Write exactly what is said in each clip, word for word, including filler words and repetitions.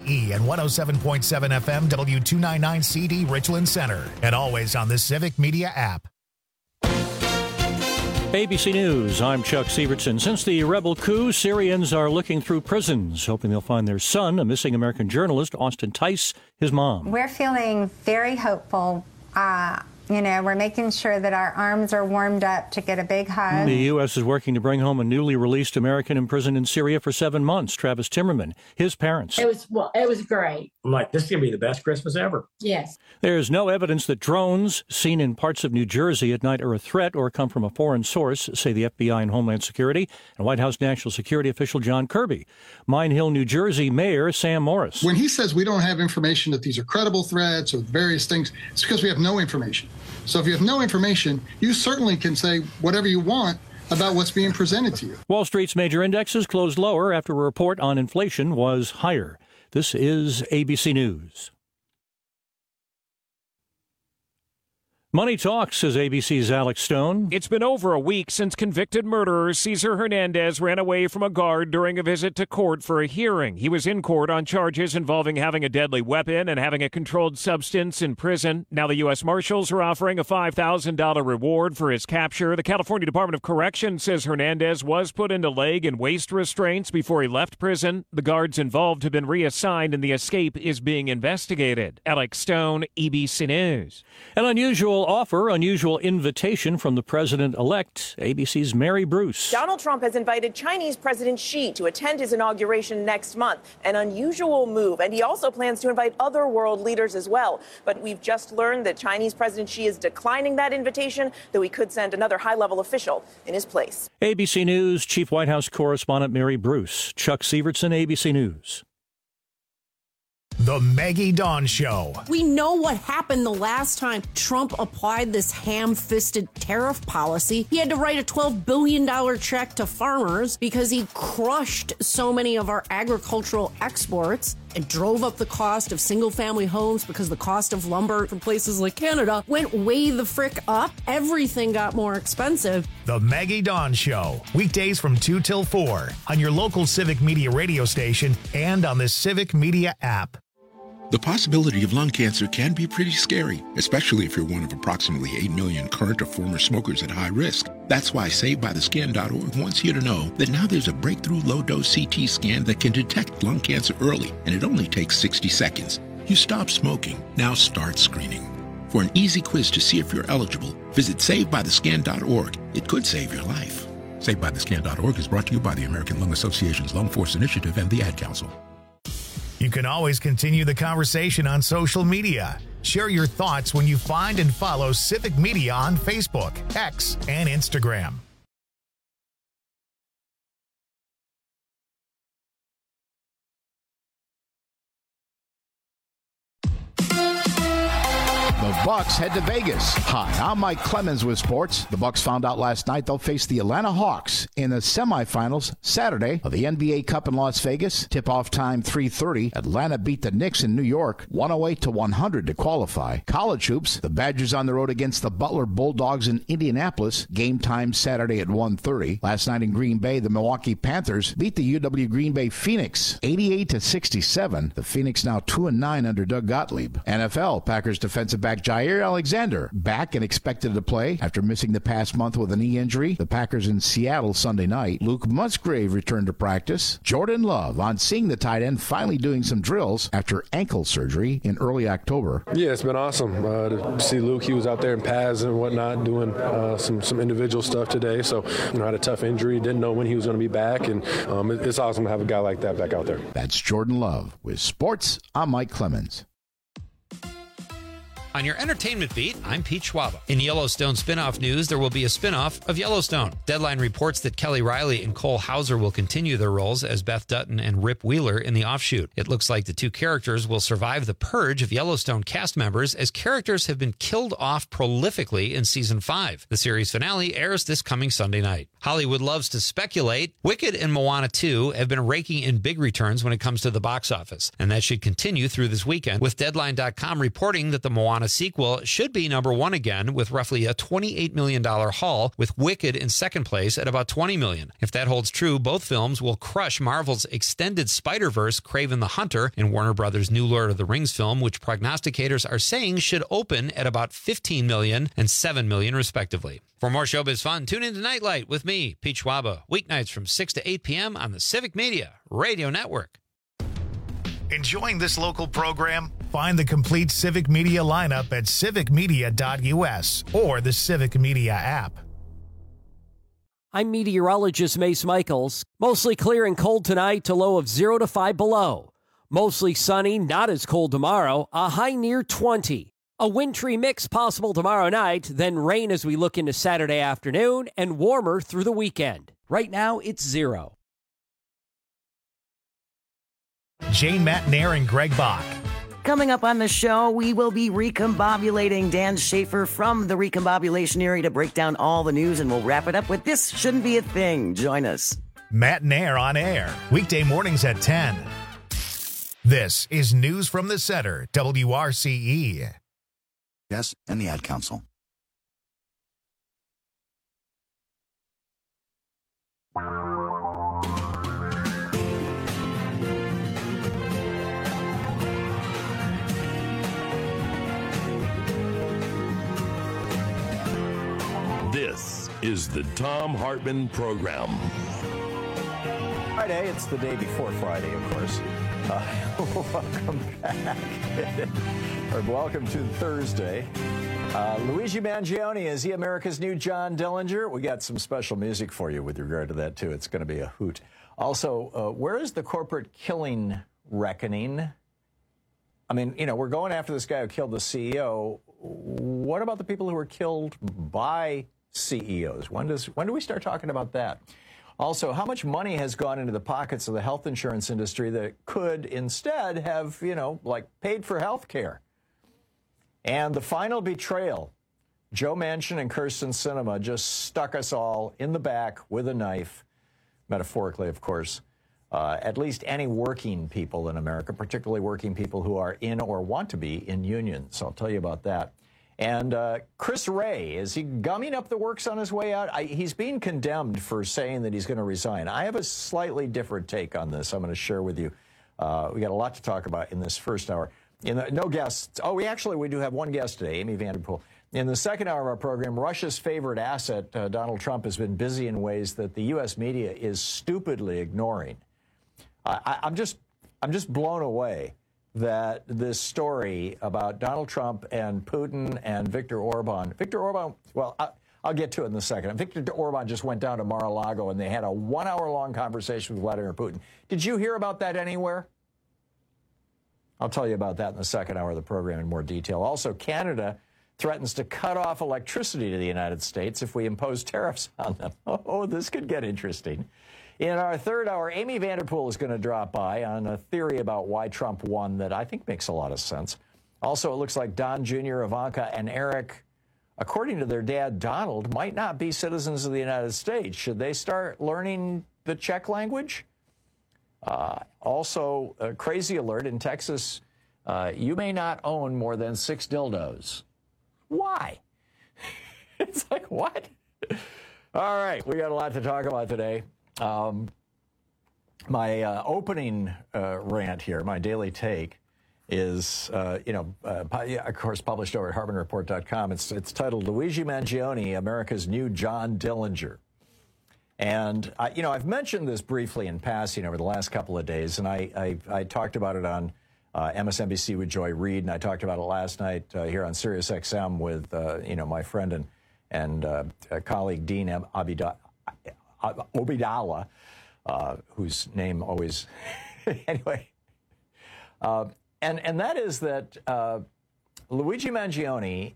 E and one oh seven point seven F M W two ninety-nine C D Richland Center. And always on the Civic Media app. A B C News, I'm Chuck Sievertson. Since the rebel coup, Syrians are looking through prisons, hoping they'll find their son, a missing American journalist, Austin Tice, his mom. We're feeling very hopeful. Uh, you know, we're making sure that our arms are warmed up to get a big hug. The U S is working to bring home a newly released American imprisoned in Syria for seven months, Travis Timmerman, his parents. It was, well, it was great. I'm like, this is going to be the best Christmas ever. Yes. There's no evidence that drones seen in parts of New Jersey at night are a threat or come from a foreign source, say the F B I and Homeland Security and White House National Security official John Kirby. Mine Hill, New Jersey Mayor Sam Morris. When he says we don't have information that these are credible threats or various things, it's because we have no information. So if you have no information, you certainly can say whatever you want about what's being presented to you. Wall Street's major indexes closed lower after a report on inflation was higher. This is A B C News. Money Talks, says A B C's Alex Stone. It's been over a week since convicted murderer Cesar Hernandez ran away from a guard during a visit to court for a hearing. He was in court on charges involving having a deadly weapon and having a controlled substance in prison. Now the U S Marshals are offering a five thousand dollars reward for his capture. The California Department of Corrections says Hernandez was put into leg and waist restraints before he left prison. The guards involved have been reassigned and the escape is being investigated. Alex Stone, A B C News. An unusual offer, unusual invitation from the president-elect, A B C's Mary Bruce. Donald Trump has invited Chinese President Xi to attend his inauguration next month, an unusual move, and he also plans to invite other world leaders as well. But we've just learned that Chinese President Xi is declining that invitation, though he could send another high-level official in his place. A B C News Chief White House Correspondent Mary Bruce. Chuck Sievertson, A B C News. The Maggie Dawn Show. We know what happened the last time Trump applied this ham-fisted tariff policy. He had to write a twelve billion dollars check to farmers because he crushed so many of our agricultural exports and drove up the cost of single-family homes because the cost of lumber from places like Canada went way the frick up. Everything got more expensive. The Maggie Dawn Show. Weekdays from two till four on your local Civic Media radio station and on the Civic Media app. The possibility of lung cancer can be pretty scary, especially if you're one of approximately eight million current or former smokers at high risk. That's why Saved By The Scan dot org wants you to know that now there's a breakthrough low-dose C T scan that can detect lung cancer early, and it only takes sixty seconds. You stop smoking, now start screening. For an easy quiz to see if you're eligible, visit Saved By The Scan dot org. It could save your life. Saved By The Scan dot org is brought to you by the American Lung Association's Lung Force Initiative and the Ad Council. You can always continue the conversation on social media. Share your thoughts when you find and follow Civic Media on Facebook, X, and Instagram. The Bucks head to Vegas. Hi, I'm Mike Clemens with sports. The Bucks found out last night they'll face the Atlanta Hawks in the semifinals Saturday of the N B A Cup in Las Vegas. Tip-off time three thirty. Atlanta beat the Knicks in New York one oh eight to one hundred to qualify. College hoops. The Badgers on the road against the Butler Bulldogs in Indianapolis. Game time Saturday at one thirty. Last night in Green Bay, the Milwaukee Panthers beat the U W Green Bay Phoenix eighty-eight to sixty-seven. The Phoenix now two and nine under Doug Gottlieb. N F L. Packers defensive back Jair Alexander back and expected to play after missing the past month with a knee injury. The Packers in Seattle Sunday night. Luke Musgrave returned to practice. Jordan Love on seeing the tight end finally doing some drills after ankle surgery in early October. Yeah, it's been awesome uh, to see Luke. He was out there in pads and whatnot doing uh, some, some individual stuff today. So, you know, had a tough injury. Didn't know when he was going to be back. And um, it, it's awesome to have a guy like that back out there. That's Jordan Love. With sports, I'm Mike Clemens. On your entertainment beat, I'm Pete Schwaba. In Yellowstone spinoff news, there will be a spinoff of Yellowstone. Deadline reports that Kelly Riley and Cole Hauser will continue their roles as Beth Dutton and Rip Wheeler in the offshoot. It looks like the two characters will survive the purge of Yellowstone cast members as characters have been killed off prolifically in season five. The series finale airs this coming Sunday night. Hollywood loves to speculate. Wicked and Moana two have been raking in big returns when it comes to the box office, and that should continue through this weekend, with Deadline dot com reporting that the Moana Moana sequel should be number one again with roughly a twenty-eight million dollars haul, with Wicked in second place at about twenty million dollars. If that holds true, both films will crush Marvel's extended Spider-Verse, Kraven the Hunter, and Warner Brothers' new Lord of the Rings film, which prognosticators are saying should open at about fifteen million dollars and seven million dollars respectively. For more showbiz fun, tune in to Nightlight with me, Pete Schwaba, weeknights from six to eight p.m. on the Civic Media Radio Network. Enjoying this local program? Find the complete Civic Media lineup at civic media dot u s or the Civic Media app. I'm meteorologist Mace Michaels. Mostly clear and cold tonight to low of zero to five below. Mostly sunny, not as cold tomorrow, a high near twenty. A wintry mix possible tomorrow night, then rain as we look into Saturday afternoon, and warmer through the weekend. Right now, it's zero. Jane Matnair and Greg Bach. Coming up on the show, we will be recombobulating Dan Schaefer from the recombobulation area to break down all the news, and we'll wrap it up with This Shouldn't Be a Thing. Join us. Matnair on air, weekday mornings at ten. This is News from the Center, W R C E. Yes, and the Ad Council. This is the Thom Hartmann Program. Friday, it's the day before Friday, of course. Uh, welcome back. or welcome to Thursday. Uh, Luigi Mangione, is he America's new John Dillinger? We got some special music for you with regard to that, too. It's going to be a hoot. Also, uh, where is the corporate killing reckoning? I mean, you know, we're going after this guy who killed the C E O. What about the people who were killed by C E Os? When does when do we start talking about that? Also, how much money has gone into the pockets of the health insurance industry that could instead have, you know, like paid for health care? And the final betrayal. Joe Manchin and Kyrsten Sinema just stuck us all in the back with a knife, metaphorically, of course. Uh, at least any working people in America, particularly working people who are in or want to be in unions. I'll tell you about that. And uh, Chris Wray, is he gumming up the works on his way out? I, he's being condemned for saying that he's going to resign. I have a slightly different take on this I'm going to share with you. Uh, we got a lot to talk about in this first hour. In the, no guests. Oh, we actually, we do have one guest today, Amy Vanderpool. In the second hour of our program, Russia's favorite asset, uh, Donald Trump, has been busy in ways that the U S media is stupidly ignoring. Uh, I, I'm just, I'm just blown away that this story about Donald Trump and Putin and Viktor Orban. Viktor Orban, well, I, I'll get to it in a second. Viktor Orban just went down to Mar-a-Lago and they had a one-hour-long conversation with Vladimir Putin. Did you hear about that anywhere? I'll tell you about that in the second hour of the program in more detail. Also, Canada threatens to cut off electricity to the United States if we impose tariffs on them. Oh, this could get interesting. In our third hour, Amy Vanderpool is going to drop by on a theory about why Trump won that I think makes a lot of sense. Also, it looks like Don Junior, Ivanka, and Eric, according to their dad, Donald, might not be citizens of the United States. Should they start learning the Czech language? Uh, also, a crazy alert in Texas, uh, you may not own more than six dildos. Why? It's like, what? All right, we got a lot to talk about today. Um, my uh, opening uh, rant here, my daily take, is, uh, you know, uh, of course, published over at Hartmann Report dot com. It's, it's titled Luigi Mangione, America's New John Dillinger. And, I, you know, I've mentioned this briefly in passing over the last couple of days, and I, I, I talked about it on uh, M S N B C with Joy Reid, and I talked about it last night uh, here on Sirius X M with, uh, you know, my friend and, and uh, colleague Dean Abida. Obeidallah, uh, whose name always, anyway, uh, and and that is that uh, Luigi Mangione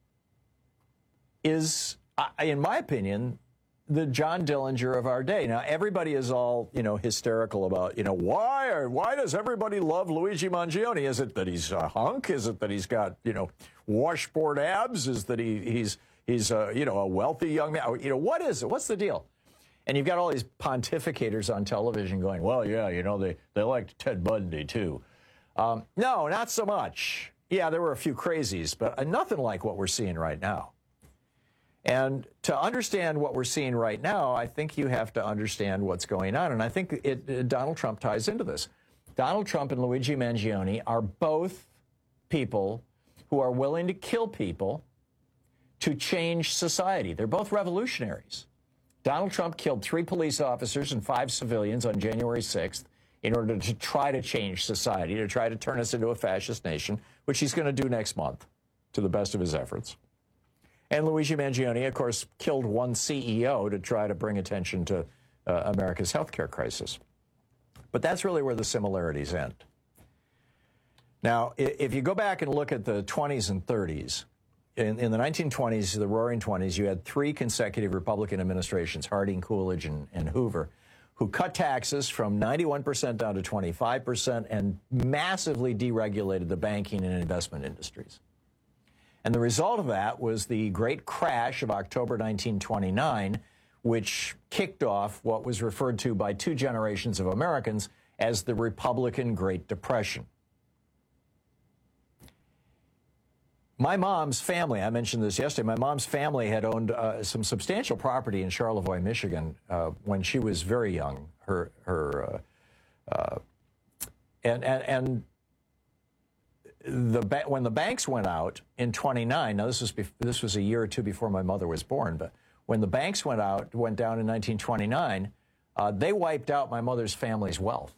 is, uh, in my opinion, the John Dillinger of our day. Now, everybody is all, you know, hysterical about, you know, why or why does everybody love Luigi Mangione? Is it that he's a hunk? Is it that he's got, you know, washboard abs? Is that he he's he's uh, you know, a wealthy young man? You know, what is it? What's the deal? And you've got all these pontificators on television going, well, yeah, you know, they, they liked Ted Bundy, too. Um, no, not so much. yeah, there were a few crazies, but nothing like what we're seeing right now. And to understand what we're seeing right now, I think you have to understand what's going on. And I think it, it, Donald Trump ties into this. Donald Trump and Luigi Mangione are both people who are willing to kill people to change society. They're both revolutionaries. Donald Trump killed three police officers and five civilians on January sixth in order to try to change society, to try to turn us into a fascist nation, which he's going to do next month to the best of his efforts. And Luigi Mangione, of course, killed one C E O to try to bring attention to uh, America's healthcare crisis. But that's really where the similarities end. Now, if you go back and look at the twenties and thirties, in, in the nineteen twenties, the Roaring Twenties, you had three consecutive Republican administrations, Harding, Coolidge, and, and Hoover, who cut taxes from ninety-one percent down to twenty-five percent and massively deregulated the banking and investment industries. And the result of that was the great crash of October nineteen twenty-nine, which kicked off what was referred to by two generations of Americans as the Republican Great Depression. My mom's family, I mentioned this yesterday, my mom's family had owned uh, some substantial property in Charlevoix, Michigan, uh, when she was very young. Her, her, uh, uh, and, and, and the ba- when the banks went out in twenty-nine, now this was bef- this was a year or two before my mother was born, but when the banks went out, went down in nineteen twenty-nine, uh, they wiped out my mother's family's wealth,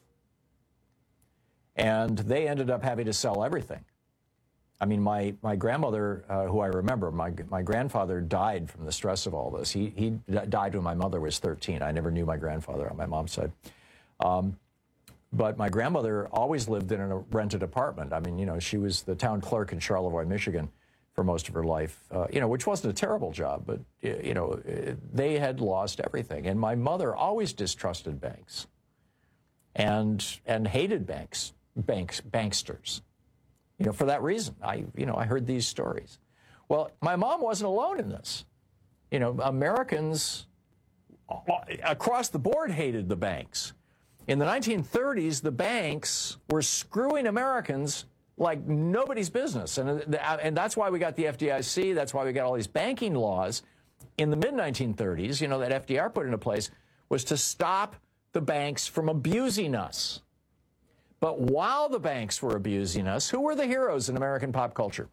and they ended up having to sell everything. I mean, my, my grandmother, uh, who I remember, my my grandfather died from the stress of all this. He he died when my mother was thirteen. I never knew my grandfather on my mom's side. Um, but my grandmother always lived in a rented apartment. I mean, you know, she was the town clerk in Charlevoix, Michigan for most of her life, uh, you know, which wasn't a terrible job, but, you know, they had lost everything. And my mother always distrusted banks and and hated banks, banks, banksters. You know, for that reason, I, you know, I heard these stories. Well, my mom wasn't alone in this. You know, Americans across the board hated the banks. In the nineteen thirties, the banks were screwing Americans like nobody's business. And, and that's why we got the F D I C. That's why we got all these banking laws in the mid nineteen thirties, you know, that F D R put into place, was to stop the banks from abusing us. But while the banks were abusing us, who were the heroes in American pop culture?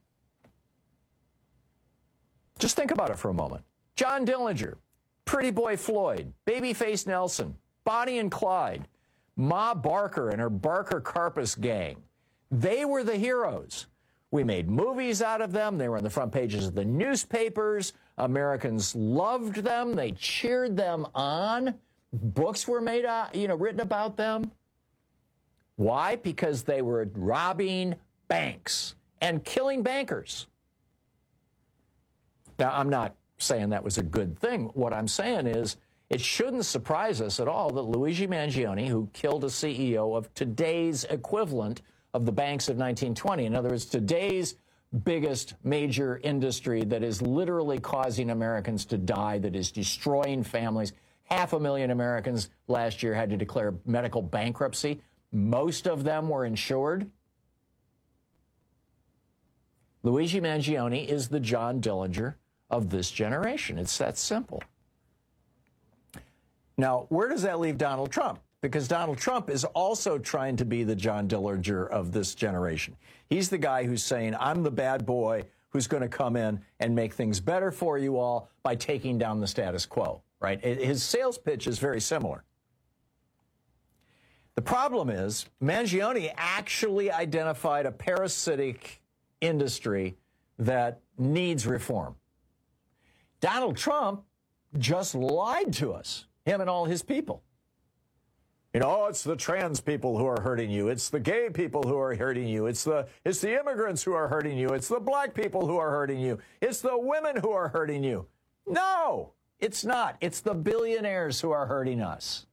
Just think about it for a moment. John Dillinger, Pretty Boy Floyd, Babyface Nelson, Bonnie and Clyde, Ma Barker and her Barker Karpus gang. They were the heroes. We made movies out of them. They were on the front pages of the newspapers. Americans loved them. They cheered them on. Books were made, uh, you know, written about them. Why? Because they were robbing banks and killing bankers. Now, I'm not saying that was a good thing. What I'm saying is it shouldn't surprise us at all that Luigi Mangione, who killed a C E O of today's equivalent of the banks of nineteen twenty, in other words, today's biggest major industry that is literally causing Americans to die, that is destroying families. Half a million Americans last year had to declare medical bankruptcy. Most of them were insured. Luigi Mangione is the John Dillinger of this generation. It's that simple. Now, where does that leave Donald Trump? Because Donald Trump is also trying to be the John Dillinger of this generation. He's the guy who's saying, I'm the bad boy who's going to come in and make things better for you all by taking down the status quo, right? His sales pitch is very similar. The problem is Mangione actually identified a parasitic industry that needs reform. Donald Trump just lied to us, him and all his people. You know, oh, it's the trans people who are hurting you. It's the gay people who are hurting you. It's the, it's the immigrants who are hurting you. It's the black people who are hurting you. It's the women who are hurting you. No, it's not. It's the billionaires who are hurting us.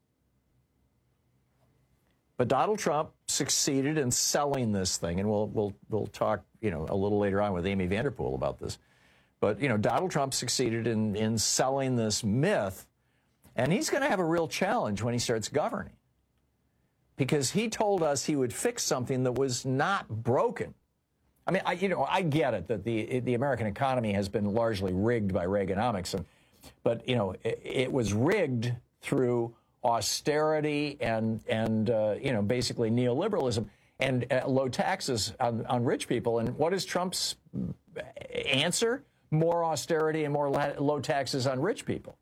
But Donald Trump succeeded in selling this thing, and we'll we'll we'll talk, you know, a little later on with Amy Vanderpool about this. But, you know, Donald Trump succeeded in in selling this myth, and he's going to have a real challenge when he starts governing, because he told us he would fix something that was not broken. I mean, I, you know, I get it that the the American economy has been largely rigged by Reaganomics, and but you know, it, it was rigged through austerity and and uh, you know, basically neoliberalism and uh, low taxes on, on rich people. And what is Trump's answer? More austerity and more la- low taxes on rich people.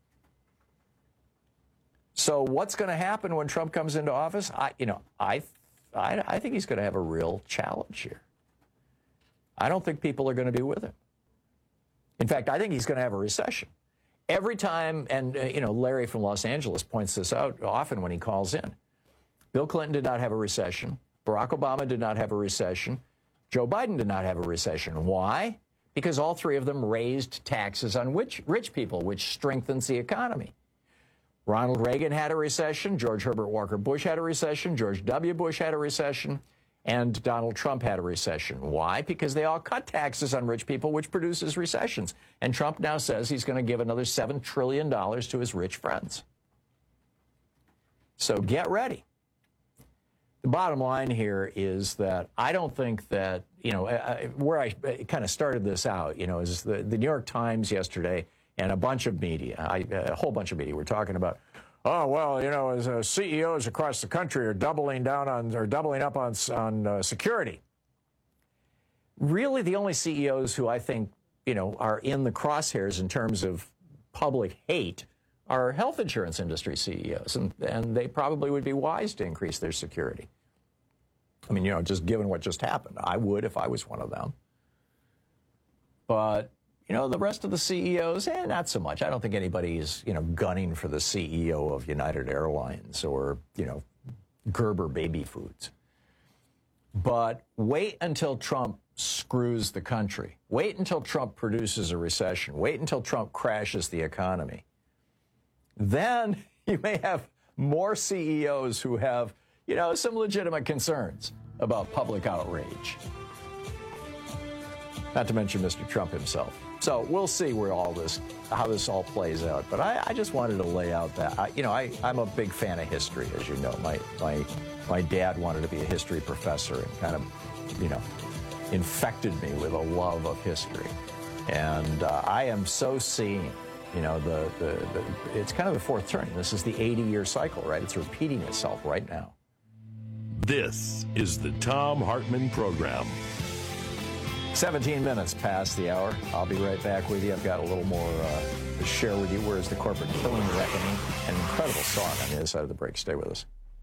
So what's going to happen when Trump comes into office? I, you know, I, I, I think he's going to have a real challenge here. I don't think people are going to be with him. In fact, I think he's going to have a recession. Every time, and, uh, you know, Larry from Los Angeles points this out often when he calls in. Bill Clinton did not have a recession. Barack Obama did not have a recession. Joe Biden did not have a recession. Why? Because all three of them raised taxes on rich, rich people, which strengthens the economy. Ronald Reagan had a recession. George Herbert Walker Bush had a recession. George W. Bush had a recession. And Donald Trump had a recession. Why? Because they all cut taxes on rich people, which produces recessions. And Trump now says he's going to give another seven trillion dollars to his rich friends. So get ready. The bottom line here is that I don't think that, you know, I, where I kind of started this out, you know, is the, the New York Times yesterday and a bunch of media, I, a whole bunch of media were talking about, oh, well, you know, as uh, C E Os across the country are doubling down on, or doubling up on, on uh, security. Really, the only C E Os who I think, you know, are in the crosshairs in terms of public hate are health insurance industry C E Os, and, and they probably would be wise to increase their security. I mean, you know, just given what just happened, I would if I was one of them. But, you know, the rest of the C E Os, eh, not so much. I don't think anybody is, you know, gunning for the C E O of United Airlines or, you know, Gerber Baby Foods. But wait until Trump screws the country. Wait until Trump produces a recession. Wait until Trump crashes the economy. Then you may have more C E Os who have, you know, some legitimate concerns about public outrage. Not to mention Mister Trump himself. So we'll see where all this, how this all plays out. But I, I just wanted to lay out that, I, you know, I, I'm a big fan of history, as you know. My, my, my dad wanted to be a history professor and kind of, you know, infected me with a love of history. And uh, I am so seeing, you know, the, the, the, it's kind of the fourth turn. This is the eighty-year cycle, right? It's repeating itself right now. This is the Thom Hartmann Program. seventeen minutes past the hour. I'll be right back with you. I've got a little more uh, to share with you. Where's the Corporate Killing Reckoning? An incredible song on the other side of the break. Stay with us.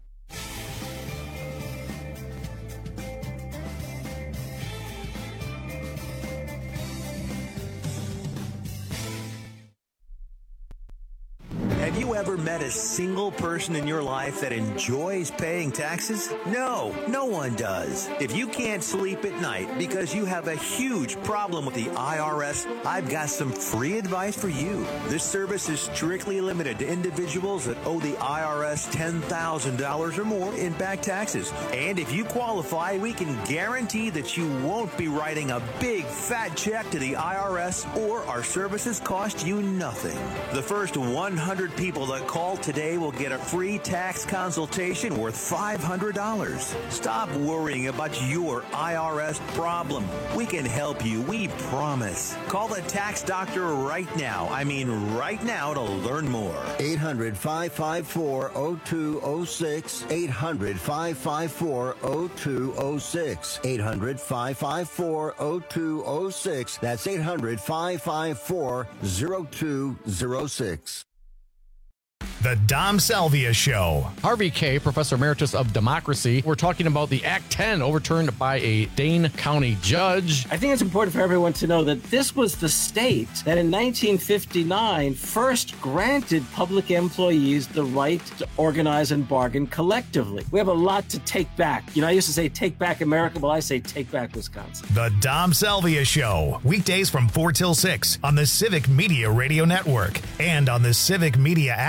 Have you ever met a single person in your life that enjoys paying taxes? No, no one does. If you can't sleep at night because you have a huge problem with the I R S, I've got some free advice for you. This service is strictly limited to individuals that owe the I R S ten thousand dollars or more in back taxes. And if you qualify, we can guarantee that you won't be writing a big fat check to the I R S, or our services cost you nothing. The first one hundred people that call today will get a free tax consultation worth five hundred dollars. Stop worrying about your I R S problem. We can help you, we promise. Call the tax doctor right now. I mean right now to learn more. eight hundred, five five four, oh two oh six. eight hundred, five five four, oh two oh six. eight hundred, five five four, oh two oh six. That's eight hundred, five five four, oh two oh six. The Dom Salvia Show. Harvey Kaye, Professor Emeritus of Democracy. We're talking about the Act ten overturned by a Dane County judge. I think it's important for everyone to know that this was the state that in nineteen fifty-nine first granted public employees the right to organize and bargain collectively. We have a lot to take back. You know, I used to say take back America, well, I say take back Wisconsin. The Dom Salvia Show. Weekdays from four till six on the Civic Media Radio Network and on the Civic Media app.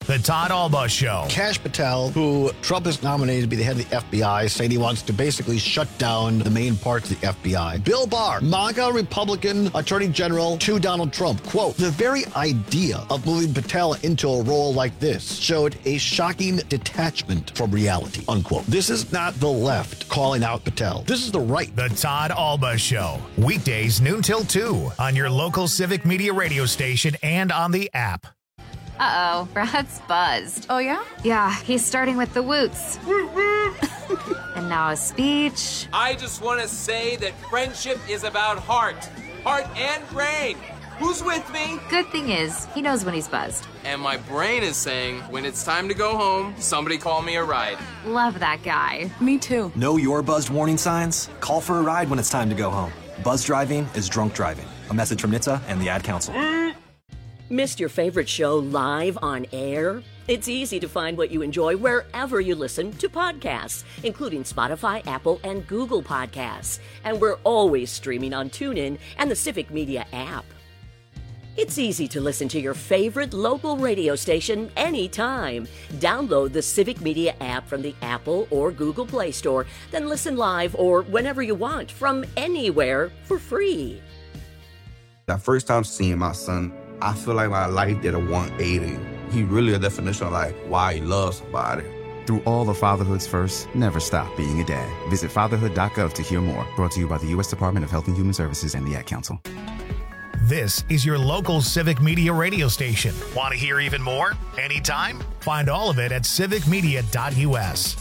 The Todd Alba Show. Kash Patel, who Trump has nominated to be the head of the F B I, saying he wants to basically shut down the main parts of the F B I. Bill Barr, MAGA Republican Attorney General to Donald Trump. Quote, the very idea of moving Patel into a role like this showed a shocking detachment from reality, unquote. This is not the left calling out Patel. This is the right. The Todd Alba Show. Weekdays noon till two on your local Civic Media radio station and on the app. Uh-oh, Brad's buzzed. Oh, yeah? Yeah, he's starting with the woots. And now a speech. I just want to say that friendship is about heart. Heart and brain. Who's with me? Good thing is, he knows when he's buzzed. And my brain is saying, when it's time to go home, somebody call me a ride. Love that guy. Me too. Know your buzzed warning signs? Call for a ride when it's time to go home. Buzz driving is drunk driving. A message from N H T S A and the Ad Council. Missed your favorite show live on air? It's easy to find what you enjoy wherever you listen to podcasts, including Spotify, Apple, and Google Podcasts. And we're always streaming on TuneIn and the Civic Media app. It's easy to listen to your favorite local radio station anytime. Download the Civic Media app from the Apple or Google Play Store, then listen live or whenever you want from anywhere for free. That first time seeing my son, I feel like my life did a one eighty. He really a definition of like why he loves somebody. Through all of fatherhood's first, never stop being a dad. Visit fatherhood dot gov to hear more. Brought to you by the U S Department of Health and Human Services and the Ad Council. This is your local Civic Media radio station. Want to hear even more? Anytime? Find all of it at civic media dot U S.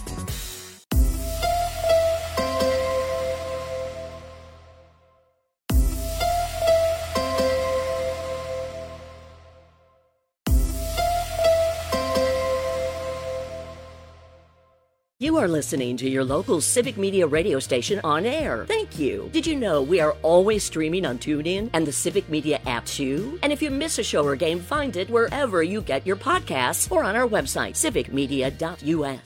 You are listening to your local Civic Media radio station on air. Thank you. Did you know we are always streaming on TuneIn and the Civic Media app too? And if you miss a show or game, find it wherever you get your podcasts or on our website, civic media dot U S.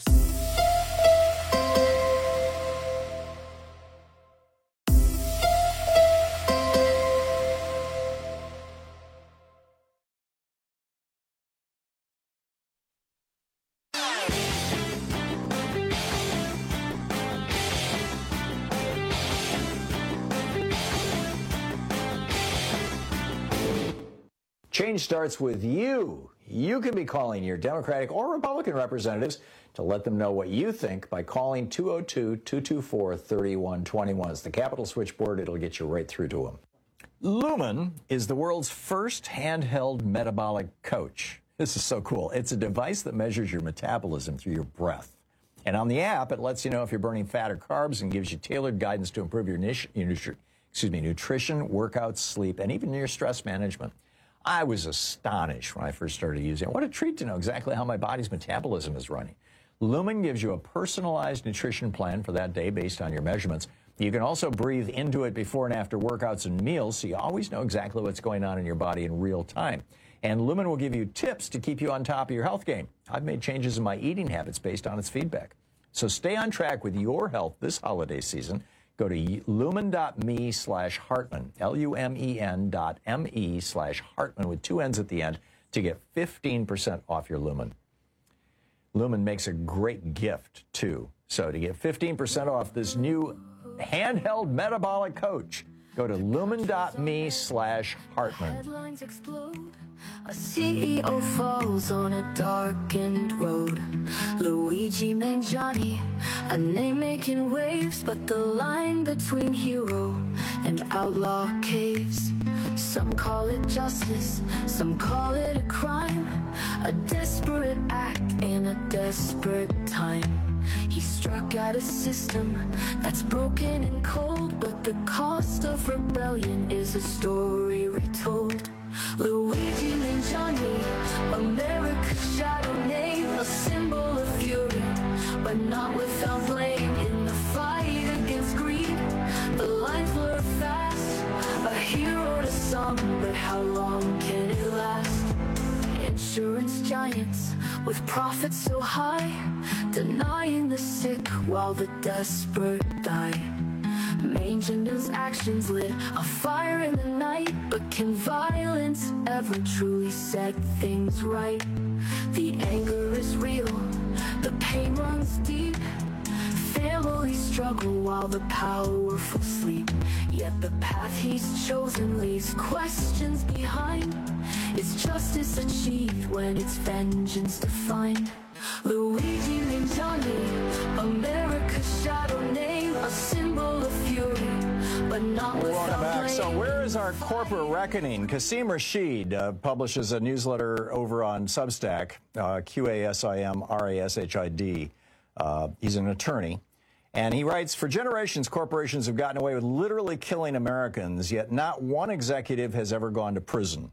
Change starts with you. You can be calling your Democratic or Republican representatives to let them know what you think by calling two oh two, two two four, three one two one. It's the Capitol switchboard. It'll get you right through to them. Lumen is the world's first handheld metabolic coach. This is so cool. It's a device that measures your metabolism through your breath. And on the app, it lets you know if you're burning fat or carbs and gives you tailored guidance to improve your nutri- excuse me, nutrition, workouts, sleep, and even your stress management. I was astonished when I first started using it. What a treat to know exactly how my body's metabolism is running. Lumen gives you a personalized nutrition plan for that day based on your measurements. You can also breathe into it before and after workouts and meals, so you always know exactly what's going on in your body in real time. And Lumen will give you tips to keep you on top of your health game. I've made changes in my eating habits based on its feedback. So stay on track with your health this holiday season. Go to lumen.me slash Hartman, L U M E N dot M-E slash Hartman with two N's at the end to get fifteen percent off your Lumen. Lumen makes a great gift, too. So to get fifteen percent off this new handheld metabolic coach, go to lumen.me slash Hartman. A C E O falls on a darkened road. Luigi Mangione, a name making waves, but the line between hero and outlaw caves. Some call it justice, some call it a crime, a desperate act in a desperate time. He struck at a system that's broken and cold, but the cost of rebellion is a story retold. Luigi Mangione, America's shadow name, a symbol of fury, but not without blame. In the fight against greed, the lines blur fast, a hero to some, but how long can it last? Insurance giants with profits so high, denying the sick while the desperate die. Mangender's actions lit a fire in the night, but can violence ever truly set things right? The anger is real, the pain runs deep. Families struggle while the powerful sleep. Yet the path he's chosen leaves questions behind. Is justice achieved when it's vengeance defined? Luigi Mangione, America's shadow name, a symbol of fury, but not without Welcome back. blame. So where is our corporate reckoning? Qasim Rashid uh, publishes a newsletter over on Substack, uh, Q A S I M R A S H I D. Uh, he's an attorney. And he writes, for generations, corporations have gotten away with literally killing Americans, yet not one executive has ever gone to prison.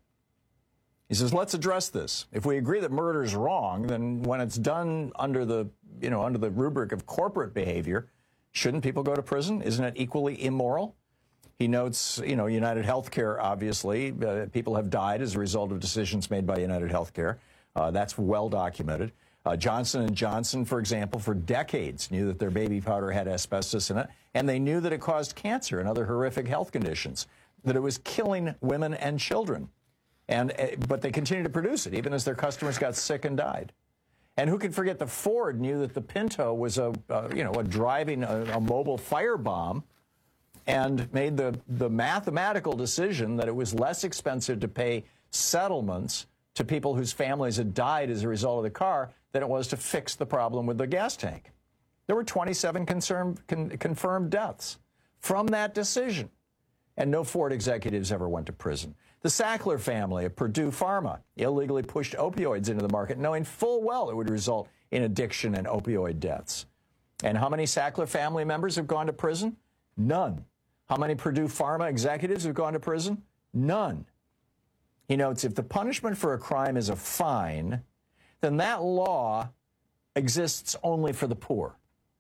He says, let's address this. If we agree that murder is wrong, then when it's done under the, you know, under the rubric of corporate behavior, shouldn't people go to prison? Isn't it equally immoral? He notes, you know, United Healthcare, obviously, uh, people have died as a result of decisions made by United Healthcare. Uh, that's well documented. Uh, Johnson and Johnson, for example, for decades knew that their baby powder had asbestos in it, and they knew that it caused cancer and other horrific health conditions, that it was killing women and children. And uh, but they continued to produce it, even as their customers got sick and died. And who can forget that Ford knew that the Pinto was a, uh, you know, a driving, a, a mobile firebomb, and made the, the mathematical decision that it was less expensive to pay settlements to people whose families had died as a result of the car than it was to fix the problem with the gas tank. There were twenty-seven concern, con, confirmed deaths from that decision, and no Ford executives ever went to prison. The Sackler family of Purdue Pharma illegally pushed opioids into the market, knowing full well it would result in addiction and opioid deaths. And how many Sackler family members have gone to prison? None. How many Purdue Pharma executives have gone to prison? None. He notes, if the punishment for a crime is a fine, then that law exists only for the poor.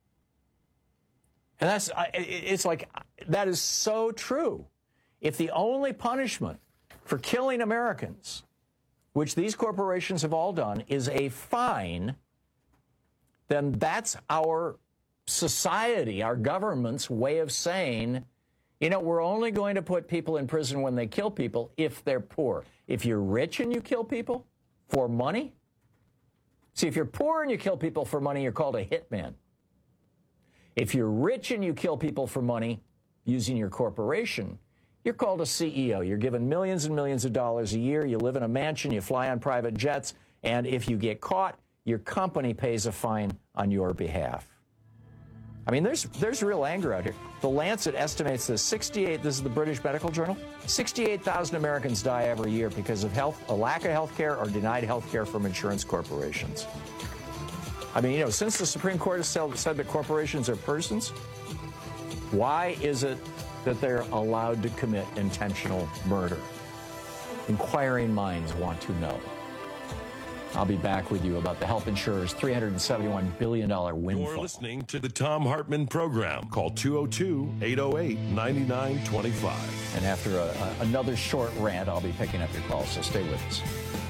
And that's, it's like, that is so true. If the only punishment for killing Americans, which these corporations have all done, is a fine, then that's our society, our government's way of saying, you know, we're only going to put people in prison when they kill people if they're poor. If you're rich and you kill people for money, see, if you're poor and you kill people for money, you're called a hitman. If you're rich and you kill people for money using your corporation, you're called a C E O. You're given millions and millions of dollars a year. You live in a mansion. You fly on private jets. And if you get caught, your company pays a fine on your behalf. I mean, there's there's real anger out here. The Lancet estimates that sixty-eight, this is the British Medical Journal, sixty-eight thousand Americans die every year because of health, a lack of health care or denied health care from insurance corporations. I mean, you know, since the Supreme Court has said that corporations are persons, why is it that they're allowed to commit intentional murder? Inquiring minds want to know. I'll be back with you about the health insurer's three hundred seventy-one billion dollars windfall. You're listening to the Tom Hartman Program. Call two oh two, eight oh eight, nine nine two five. And after a, a, another short rant, I'll be picking up your calls, so stay with us.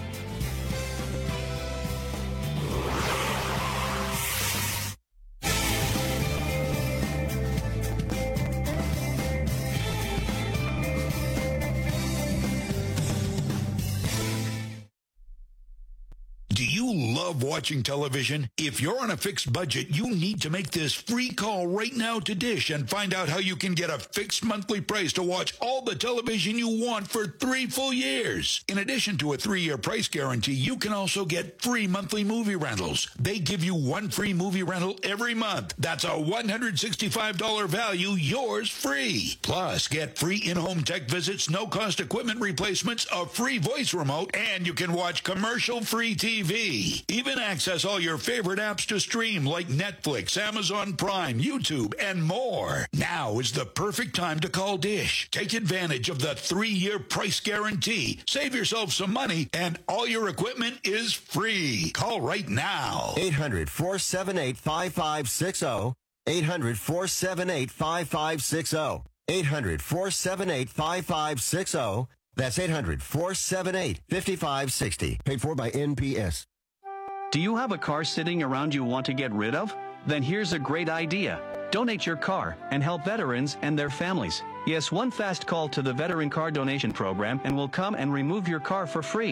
Love watching television? If you're on a fixed budget, you need to make this free call right now to Dish and find out how you can get a fixed monthly price to watch all the television you want for three full years. In addition to a three-year price guarantee, you can also get free monthly movie rentals. They give you one free movie rental every month. That's a one hundred sixty-five dollars value, yours free. Plus, get free in-home tech visits, no-cost equipment replacements, a free voice remote, and you can watch commercial-free T V. Even access all your favorite apps to stream like Netflix, Amazon Prime, YouTube, and more. Now is the perfect time to call Dish. Take advantage of the three-year price guarantee. Save yourself some money, and all your equipment is free. Call right now. eight hundred, four seven eight, five five six zero. eight hundred, four seven eight, five five six zero. eight hundred, four seven eight, five five six zero. That's eight hundred, four seven eight, five five six zero. Paid for by N P S. Do you have a car sitting around you want to get rid of? Then here's a great idea. Donate your car and help veterans and their families. Yes, one fast call to the Veteran Car Donation Program and we'll come and remove your car for free.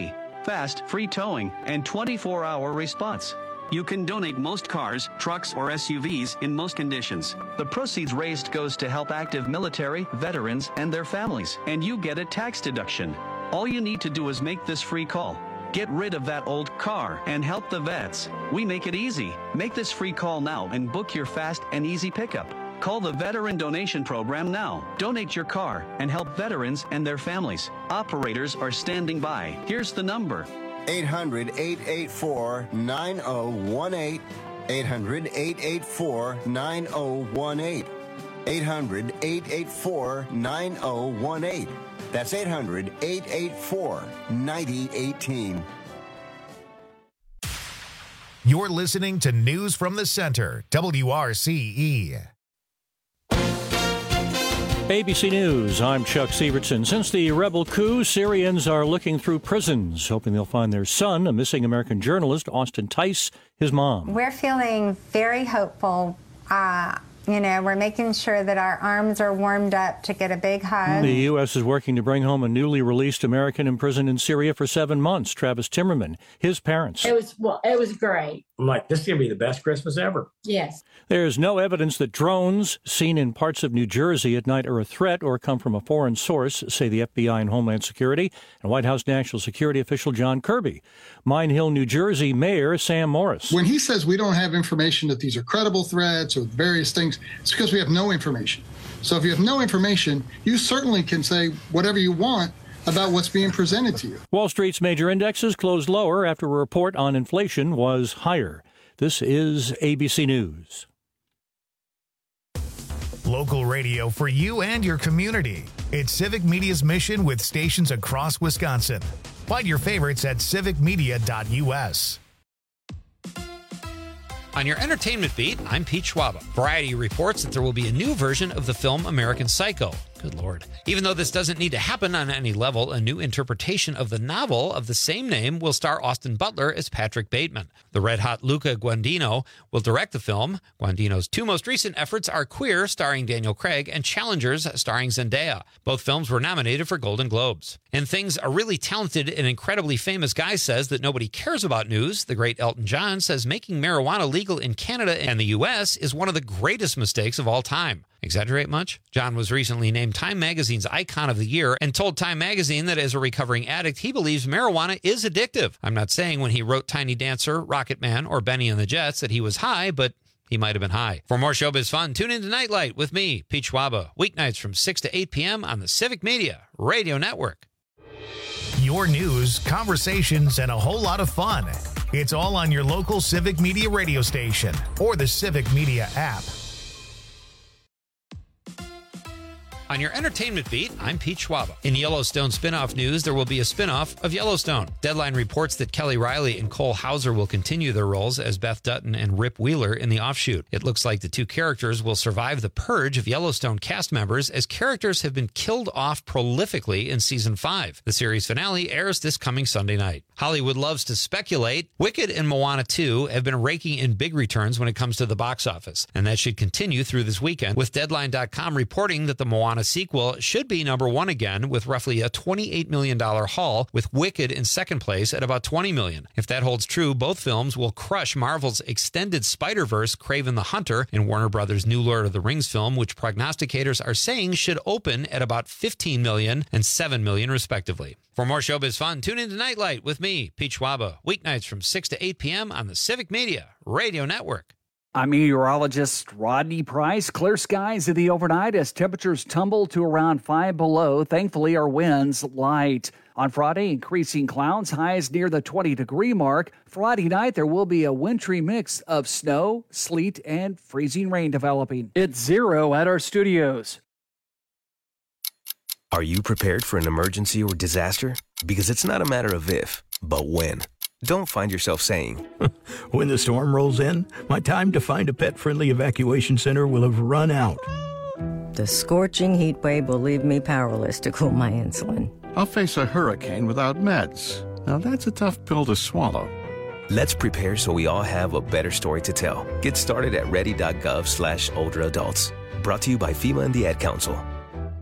fast, free towing, and twenty-four hour response. You can donate most cars, trucks, or S U Vs in most conditions. The proceeds raised goes to help active military, veterans, and their families, and you get a tax deduction. All you need to do is make this free call. Get rid of that old car and help the vets. We make it easy. Make this free call now and book your fast and easy pickup. Call the Veteran Donation Program now. Donate your car and help veterans and their families. Operators are standing by. Here's the number. eight hundred, eight eight four, nine oh one eight. eight hundred, eight eight four, nine oh one eight. eight hundred, eight eight four, nine oh one eight. That's eight hundred, eight eight four, nine oh one eight. You're listening to News from the Center, W R C E. A B C News, I'm Chuck Sievertson. Since the rebel coup, Syrians are looking through prisons, hoping they'll find their son, a missing American journalist, Austin Tice, his mom. We're feeling very hopeful. Uh, you know, we're making sure that our arms are warmed up to get a big hug. The U S is working to bring home a newly released American imprisoned in Syria for seven months, Travis Timmerman, his parents. It was, well, it was great. I'm like, this is going to be the best Christmas ever. Yes. There's no evidence that drones seen in parts of New Jersey at night are a threat or come from a foreign source, say the F B I and Homeland Security and White House National Security official John Kirby. Mine Hill, New Jersey Mayor Sam Morris. When he says we don't have information that these are credible threats or various things, it's because we have no information. So if you have no information, you certainly can say whatever you want about what's being presented to you. Wall Street's major indexes closed lower after a report on inflation was higher. This is A B C News. Local radio for you and your community. It's Civic Media's mission with stations across Wisconsin. Find your favorites at civic media dot U S. On your entertainment beat, I'm Pete Schwaba. Variety reports that there will be a new version of the film American Psycho. Good Lord. Even though this doesn't need to happen on any level, a new interpretation of the novel of the same name will star Austin Butler as Patrick Bateman. The red-hot Luca Guadagnino will direct the film. Guadagnino's two most recent efforts are Queer, starring Daniel Craig, and Challengers, starring Zendaya. Both films were nominated for Golden Globes. And things a really talented and incredibly famous guy says that nobody cares about news. The great Elton John says making marijuana legal in Canada and the U S is one of the greatest mistakes of all time. Exaggerate much? John was recently named Time Magazine's Icon of the Year and told Time Magazine that as a recovering addict, he believes marijuana is addictive. I'm not saying when he wrote Tiny Dancer, Rocket Man, or Benny and the Jets that he was high, but he might have been high. For more showbiz fun, tune in to Nightlight with me, Pete Schwaba, weeknights from six to eight p.m. on the Civic Media Radio Network. Your news, conversations, and a whole lot of fun. It's all on your local Civic Media radio station or the Civic Media app. On your entertainment beat, I'm Pete Schwaba. In Yellowstone spinoff news, there will be a spinoff of Yellowstone. Deadline reports that Kelly Riley and Cole Hauser will continue their roles as Beth Dutton and Rip Wheeler in the offshoot. It looks like the two characters will survive the purge of Yellowstone cast members as characters have been killed off prolifically in season five. The series finale airs this coming Sunday night. Hollywood loves to speculate. Wicked and Moana two have been raking in big returns when it comes to the box office, and that should continue through this weekend, with Deadline dot com reporting that the Moana sequel should be number one again with roughly a twenty-eight million dollars haul, with Wicked in second place at about twenty million dollars. If that holds true, both films will crush Marvel's extended Spider-Verse Kraven the Hunter and Warner Brothers' new Lord of the Rings film, which prognosticators are saying should open at about fifteen million dollars and seven million dollars respectively. For more showbiz fun, tune in to Nightlight with me, Pete Schwaba, weeknights from six to eight p.m. on the Civic Media Radio Network. I'm meteorologist Rodney Price. Clear skies in the overnight as temperatures tumble to around five below. Thankfully, our winds light. On Friday, increasing clouds, highs near the twenty-degree mark. Friday night, there will be a wintry mix of snow, sleet, and freezing rain developing. It's zero at our studios. Are you prepared for an emergency or disaster? Because it's not a matter of if, but when. Don't find yourself saying, when the storm rolls in, my time to find a pet-friendly evacuation center will have run out. The scorching heat wave will leave me powerless to cool my insulin. I'll face a hurricane without meds. Now that's a tough pill to swallow. Let's prepare so we all have a better story to tell. Get started at ready dot gov slash older adults. Brought to you by FEMA and the Ad Council.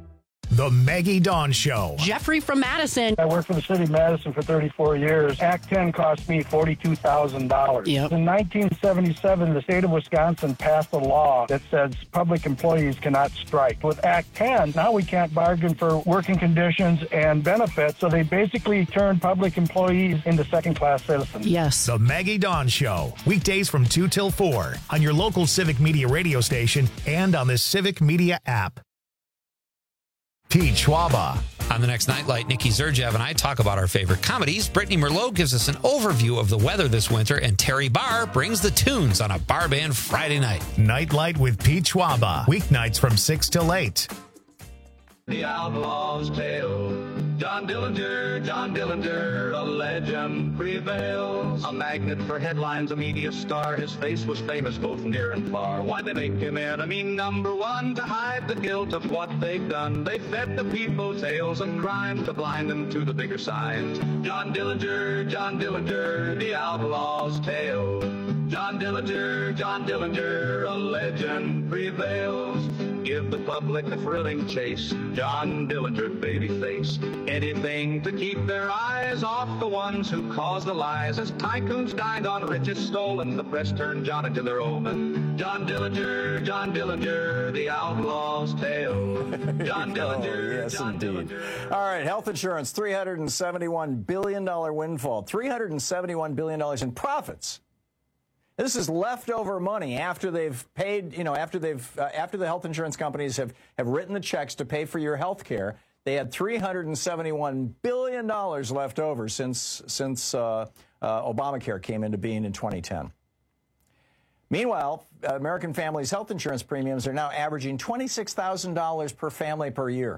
The Maggie Dawn Show. Jeffrey from Madison. I worked for the city of Madison for thirty-four years. Act ten cost me forty-two thousand dollars. Yep. In nineteen seventy-seven, the state of Wisconsin passed a law that says public employees cannot strike. With Act ten, now we can't bargain for working conditions and benefits, so they basically turned public employees into second-class citizens. Yes. The Maggie Dawn Show. Weekdays from two till four on your local Civic Media radio station and on the Civic Media app. Pete Schwaba. On the next Nightlight, Nikki Zerjev and I talk about our favorite comedies. Brittany Merlot gives us an overview of the weather this winter, and Terry Barr brings the tunes on a bar band Friday night. Nightlight with Pete Schwaba. Weeknights from six till eight. The Outlaw's Tale. John Dillinger, John Dillinger, a legend prevails. A magnet for headlines, a media star. His face was famous both near and far. Why'd they make him enemy number one? To hide the guilt of what they've done. They fed the people tales of crime to blind them to the bigger signs. John Dillinger, John Dillinger, the Outlaw's Tale. John Dillinger, John Dillinger, a legend prevails. Give the public a thrilling chase. John Dillinger, babyface. Anything to keep their eyes off the ones who cause the lies. As tycoons died on riches stolen, the press turned John into their omen. John Dillinger, John Dillinger, the Outlaw's Tale. John Dillinger, oh, yes, John indeed. Dillinger. All right, health insurance, three hundred seventy-one billion dollars windfall, three hundred seventy-one billion dollars in profits. This is leftover money after they've paid, you know, after they've, uh, after the health insurance companies have, have written the checks to pay for your health care. They had three hundred seventy-one billion dollars left over since, since uh, uh, Obamacare came into being in twenty ten. Meanwhile, American families' health insurance premiums are now averaging twenty-six thousand dollars per family per year.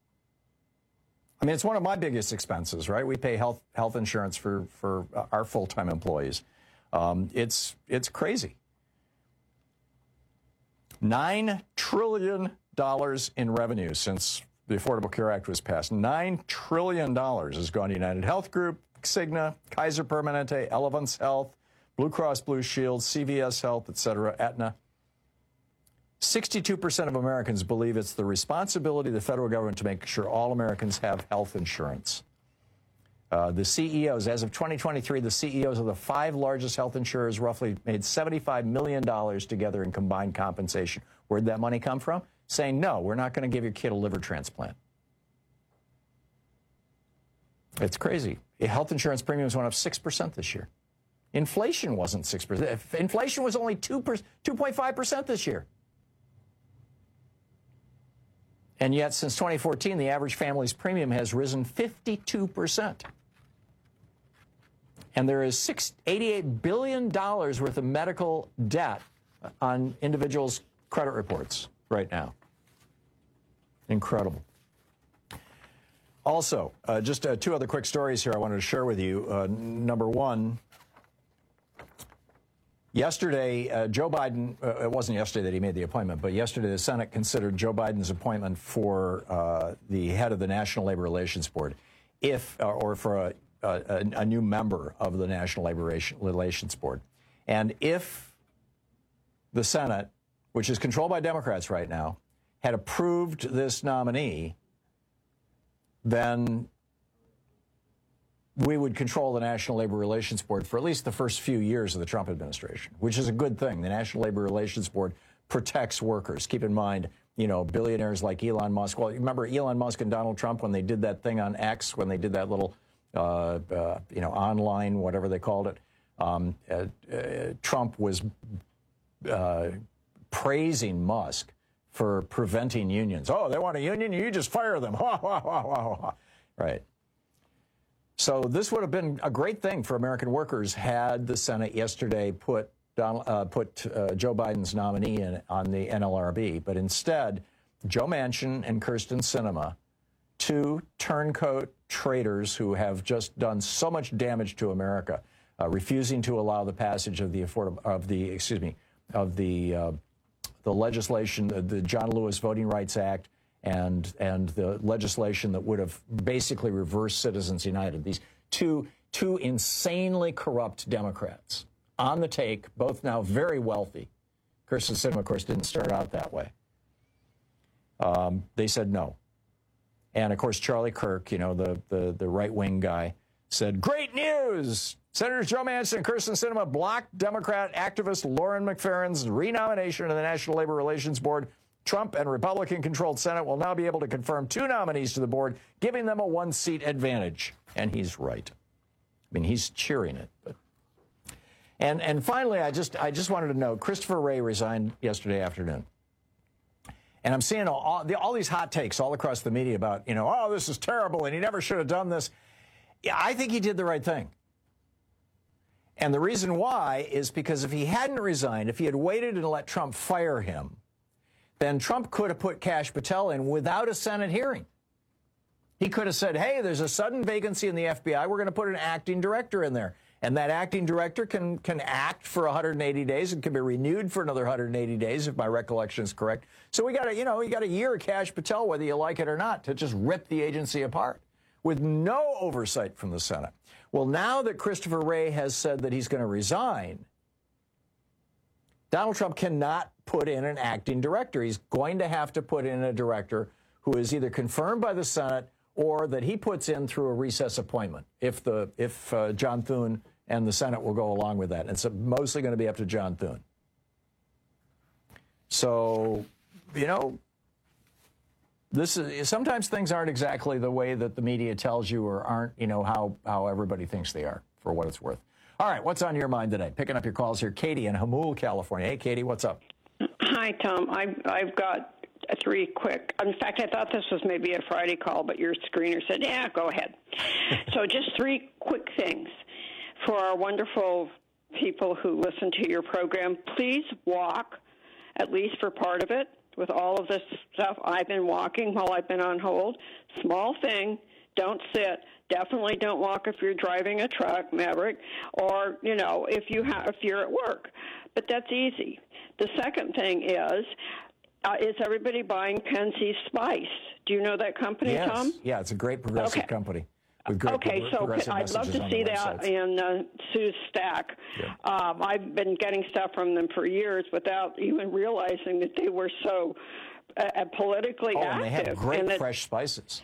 I mean, it's one of my biggest expenses, right? We pay health, health insurance for, for our full-time employees. Um, it's it's crazy. Nine trillion dollars in revenue since the Affordable Care Act was passed. Nine trillion dollars has gone to United Health Group, Cigna, Kaiser Permanente, Elevance Health, Blue Cross Blue Shield, C V S Health, et cetera, Aetna. Sixty-two percent of Americans believe it's the responsibility of the federal government to make sure all Americans have health insurance. Uh, the C E Os, as of twenty twenty-three, the C E Os of the five largest health insurers roughly made seventy-five million dollars together in combined compensation. Where'd that money come from? Saying, no, we're not going to give your kid a liver transplant. It's crazy. Health insurance premiums went up six percent this year. Inflation wasn't six percent. Inflation was only two point five percent this year. And yet, since twenty fourteen, the average family's premium has risen fifty-two percent. And there is eighty-eight billion dollars worth of medical debt on individuals' credit reports right now. Incredible. Also, uh, just uh, two other quick stories here I wanted to share with you. Uh, number one, yesterday, uh, Joe Biden, uh, it wasn't yesterday that he made the appointment, but yesterday the Senate considered Joe Biden's appointment for uh, the head of the National Labor Relations Board, if, uh, or for a, a, a new member of the National Labor Relations Board. And if the Senate, which is controlled by Democrats right now, had approved this nominee, then we would control the National Labor Relations Board for at least the first few years of the Trump administration, which is a good thing. The National Labor Relations Board protects workers. Keep in mind, you know, billionaires like Elon Musk. Well, remember Elon Musk and Donald Trump when they did that thing on X, when they did that little, uh, uh, you know, online, whatever they called it. Um, uh, uh, Trump was uh, praising Musk for preventing unions. Oh, they want a union? You just fire them. Ha, ha, ha, ha, ha. Right. So this would have been a great thing for American workers had the Senate yesterday put Donald, uh, put uh, Joe Biden's nominee in, on the N L R B. But instead, Joe Manchin and Kyrsten Sinema, two turncoat traitors who have just done so much damage to America, uh, refusing to allow the passage of the affordable of the excuse me of the uh, the legislation, the, the John Lewis Voting Rights Act, and and the legislation that would have basically reversed Citizens United. These two two insanely corrupt Democrats on the take, both now very wealthy. Kyrsten Sinema, of course, didn't start out that way. Um, they said no. And, of course, Charlie Kirk, you know, the, the, the right-wing guy, said, great news! Senators Joe Manchin and Kyrsten Sinema blocked Democrat activist Lauren McFerrin's renomination to the National Labor Relations Board. Trump and Republican-controlled Senate will now be able to confirm two nominees to the board, giving them a one-seat advantage. And he's right. I mean, he's cheering it. But. And, and finally, I just, I just wanted to note, Christopher Wray resigned yesterday afternoon. And I'm seeing all, all, the, all these hot takes all across the media about, you know, oh, this is terrible, and he never should have done this. Yeah, I think he did the right thing. And the reason why is because if he hadn't resigned, if he had waited and let Trump fire him, then Trump could have put Kash Patel in without a Senate hearing. He could have said, hey, there's a sudden vacancy in the F B I. We're going to put an acting director in there. And that acting director can can act for one hundred eighty days and can be renewed for another one hundred eighty days, if my recollection is correct. So we got a, you know, we got a year of Kash Patel, whether you like it or not, to just rip the agency apart with no oversight from the Senate. Well, now that Christopher Wray has said that he's going to resign, Donald Trump cannot put in an acting director. He's going to have to put in a director who is either confirmed by the Senate or that he puts in through a recess appointment, if the if uh, John Thune and the Senate will go along with that. It's mostly going to be up to John Thune. So, you know, this is sometimes things aren't exactly the way that the media tells you, or aren't, you know, how how everybody thinks they are, for what it's worth. All right, what's on your mind today? Picking up your calls here, Katie in Hamul, California. Hey, Katie, what's up? Hi, Tom. I've I've got three quick. In fact, I thought this was maybe a Friday call, but your screener said, yeah, go ahead. So just three quick things for our wonderful people who listen to your program. Please walk, at least for part of it, with all of this stuff. I've been walking while I've been on hold. Small thing. Don't sit. Definitely don't walk if you're driving a truck, Maverick, or, you know, if, you ha- if you're at work. But that's easy. The second thing is, Uh, is everybody buying Penzeys Spice? Do you know that company, yes. Tom? Yeah, it's a great progressive okay. company. With great okay, so I'd love to see that in uh, Sue's stack. Yeah. Um, I've been getting stuff from them for years without even realizing that they were so uh, politically oh, active. And they have great and that, fresh spices.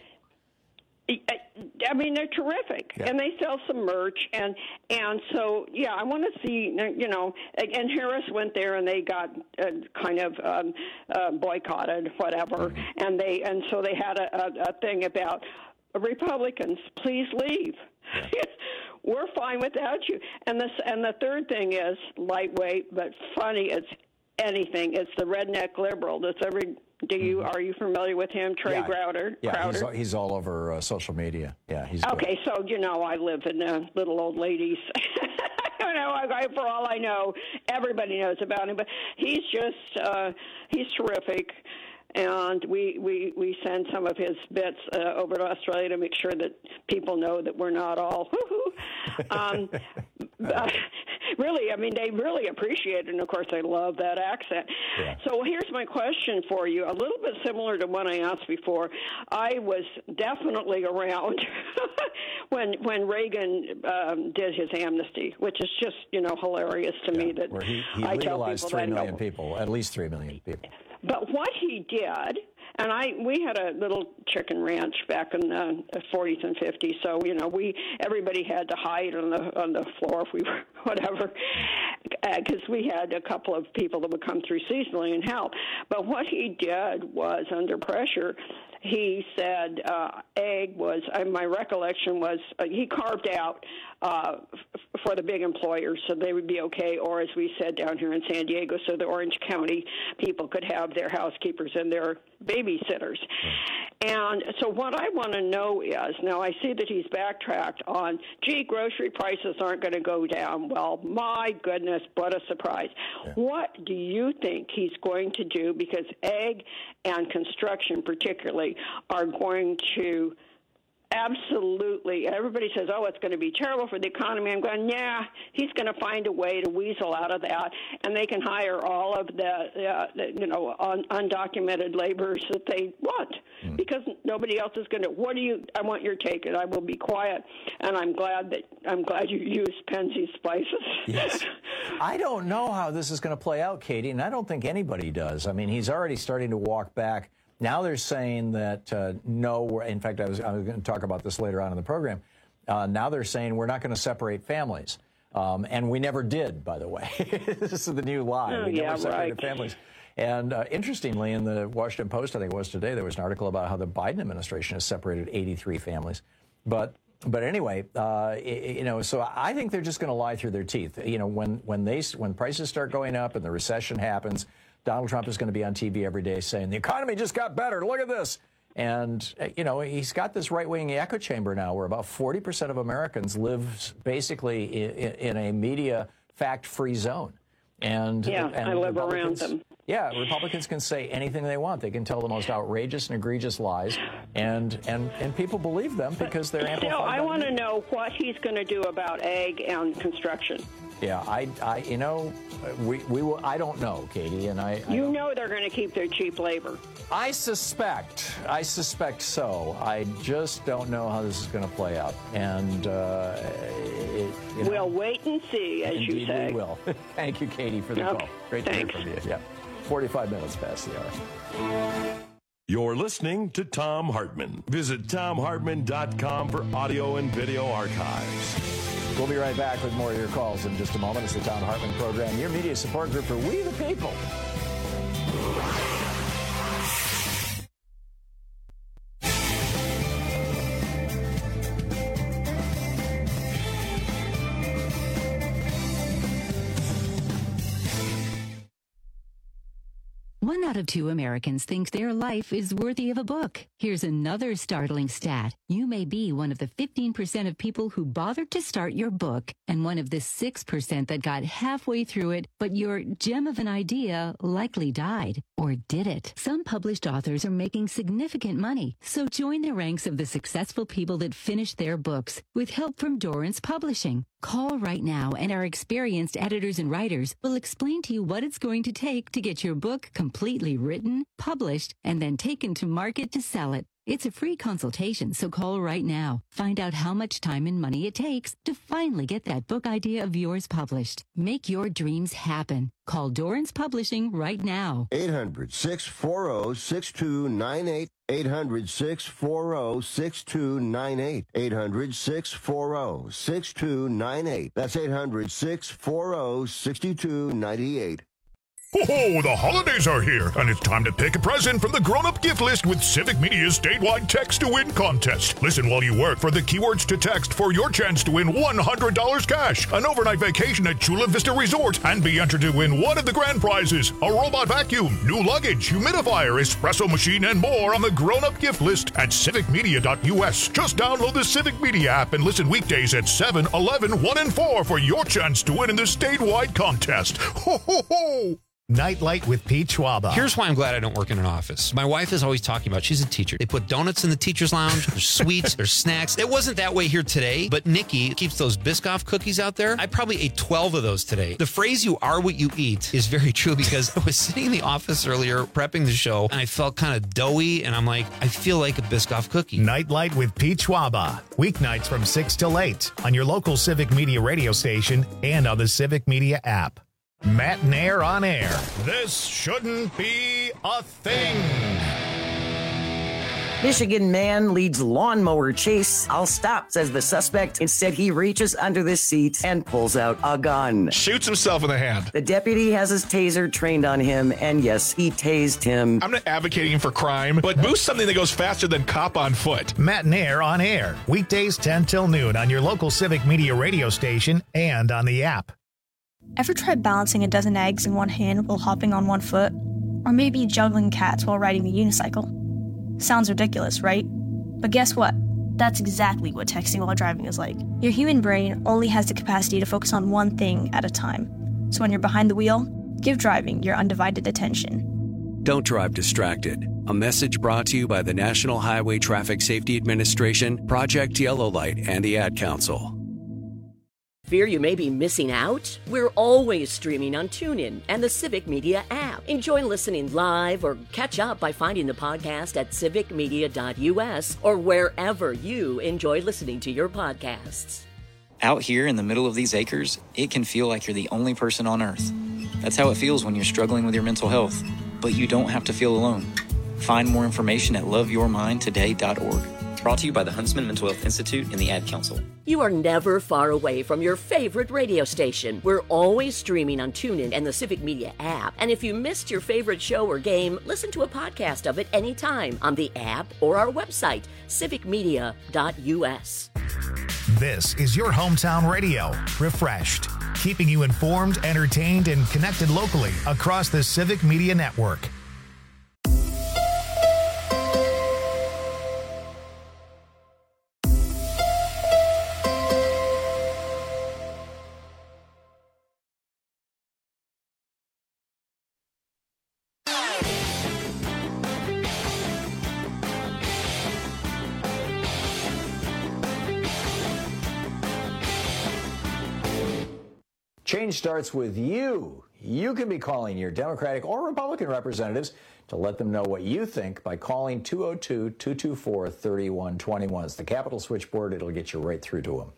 I mean, they're terrific, yeah. and they sell some merch, and and so yeah, I want to see, you know, and Harris went there, and they got uh, kind of um, uh, boycotted, whatever, mm-hmm. and they and so they had a, a, a thing about Republicans, please leave. Yeah. We're fine without you. And this and the third thing is lightweight but funny as anything. It's the redneck liberal that's every. Do you are you familiar with him, Trey yeah. Crowder? Yeah, Crowder? he's all, he's all over uh, social media. Yeah, he's okay. Good. So you know, I live in uh, little old ladies. you know, I, for all I know, everybody knows about him. But he's just uh, he's terrific, and we, we we send some of his bits uh, over to Australia to make sure that people know that we're not all. um, uh, really, I mean, they really appreciate it, and of course, they love that accent. Yeah. So here's my question for you, a little bit similar to one I asked before. I was definitely around when when Reagan um, did his amnesty, which is just, you know, hilarious to yeah, me that where he, he I legalized tell people three that million no. people, at least three million people. But what he did, and I, we had a little chicken ranch back in the forties and fifties, so you know, we everybody had to hide on the on the floor if we were whatever, because uh, we had a couple of people that would come through seasonally and help. But what he did was, under pressure, he said uh, egg was. Uh, my recollection was uh, he carved out uh, f- for the big employers, so they would be okay. Or as we said down here in San Diego, so the Orange County people could have their housekeepers and their babysitters. And so what I want to know is, now I see that he's backtracked on, gee, grocery prices aren't going to go down. Well, my goodness, what a surprise. Yeah. What do you think he's going to do? Because ag and construction particularly are going to absolutely, everybody says, oh, it's going to be terrible for the economy. I'm going, yeah, he's going to find a way to weasel out of that, and they can hire all of the, uh, the you know, un- undocumented laborers that they want, mm. because nobody else is going to. What do you? I want your take, and I will be quiet. And I'm glad that I'm glad you used Penzeys Spices. Yes. I don't know how this is going to play out, Katie, and I don't think anybody does. I mean, he's already starting to walk back Now they're saying that uh, no, we're, in fact, I was, I was going to talk about this later on in the program. Uh, now they're saying we're not going to separate families. Um, and we never did, by the way. This is the new lie. Oh, we yeah, never separated right. families. And uh, interestingly, in the Washington Post, I think it was today, there was an article about how the Biden administration has separated eighty-three families. But but anyway, uh, you know, so I think they're just going to lie through their teeth. You know, when when they when prices start going up and the recession happens, Donald Trump is going to be on T V every day saying the economy just got better. Look at this. And, you know, he's got this right-wing echo chamber now where about forty percent of Americans live basically in, in a media fact-free zone. And, yeah, and I live around them. Yeah, Republicans can say anything they want. They can tell the most outrageous and egregious lies, and and, and people believe them because they're amplified. Still, I want to know what he's going to do about ag and construction. Yeah, I, I, you know, we, we will. I don't know, Katie, and I. I you know they're going to keep their cheap labor. I suspect. I suspect so. I just don't know how this is going to play out, and uh, it, you know, we'll wait and see, as indeed you say. We will. Thank you, Katie, for the okay. call. Great Thanks. to hear from you. Yeah, forty-five minutes past the hour. You're listening to Thom Hartmann. Visit Thom Hartmann dot com for audio and video archives. We'll be right back with more of your calls in just a moment. It's the Thom Hartmann Program, your media support group for We the People. One out of two Americans think their life is worthy of a book. Here's another startling stat. You may be one of the fifteen percent of people who bothered to start your book and one of the six percent that got halfway through it, but your gem of an idea likely died. Or did it? Some published authors are making significant money, so join the ranks of the successful people that finished their books with help from Dorrance Publishing. Call right now and our experienced editors and writers will explain to you what it's going to take to get your book completely written, published, and then taken to market to sell it. It's a free consultation, so call right now. Find out how much time and money it takes to finally get that book idea of yours published. Make your dreams happen. Call Dorrance Publishing right now. eight hundred, six four zero, six two nine eight. eight hundred, six four zero, six two nine eight. eight hundred, six four zero, six two nine eight. That's eight hundred, six four zero, six two nine eight. Ho-ho, the holidays are here, and it's time to pick a present from the grown-up gift list with Civic Media's statewide text-to-win contest. Listen while you work for the keywords to text for your chance to win one hundred dollars cash, an overnight vacation at Chula Vista Resort, and be entered to win one of the grand prizes, a robot vacuum, new luggage, humidifier, espresso machine, and more on the grown-up gift list at civic media dot U S. Just download the Civic Media app and listen weekdays at seven, eleven, one, and four for your chance to win in the statewide contest. Ho-ho-ho! Nightlight with Pete Schwaba. Here's why I'm glad I don't work in an office. My wife is always talking about, she's a teacher. They put donuts in the teacher's lounge. There's sweets, there's snacks. It wasn't that way here today, but Nikki keeps those Biscoff cookies out there. I probably ate twelve of those today. The phrase, you are what you eat, is very true because I was sitting in the office earlier prepping the show and I felt kind of doughy and I'm like, I feel like a Biscoff cookie. Nightlight with Pete Schwaba. Weeknights from six till eight on your local Civic Media radio station and on the Civic Media app. Matt Nair on air. This shouldn't be a thing. Michigan man leads lawnmower chase. I'll stop, says the suspect. Instead, he reaches under the seat and pulls out a gun. Shoots himself in the hand. The deputy has his taser trained on him, and yes, he tased him. I'm not advocating for crime, but boost something that goes faster than cop on foot. Matt Nair on air. Weekdays ten till noon on your local Civic Media radio station and on the app. Ever tried balancing a dozen eggs in one hand while hopping on one foot? Or maybe juggling cats while riding a unicycle? Sounds ridiculous, right? But guess what? That's exactly what texting while driving is like. Your human brain only has the capacity to focus on one thing at a time. So when you're behind the wheel, give driving your undivided attention. Don't drive distracted. A message brought to you by the National Highway Traffic Safety Administration, Project Yellow Light, and the Ad Council. Fear you may be missing out? We're always streaming on TuneIn and the Civic Media app. Enjoy listening live or catch up by finding the podcast at civic media dot U S or wherever you enjoy listening to your podcasts. Out here in the middle of these acres, it can feel like you're the only person on Earth. That's how it feels when you're struggling with your mental health, but you don't have to feel alone. Find more information at love your mind today dot org. Brought to you by the Huntsman Mental Health Institute and the Ad Council. You are never far away from your favorite radio station. We're always streaming on TuneIn and the Civic Media app. And if you missed your favorite show or game, listen to a podcast of it anytime on the app or our website, civic media dot u s. This is your hometown radio, refreshed, keeping you informed, entertained, and connected locally across the Civic Media Network. Change starts with you. You can be calling your Democratic or Republican representatives to let them know what you think by calling two oh two, two two four, three one two one. It's the Capitol switchboard. It'll get you right through to them.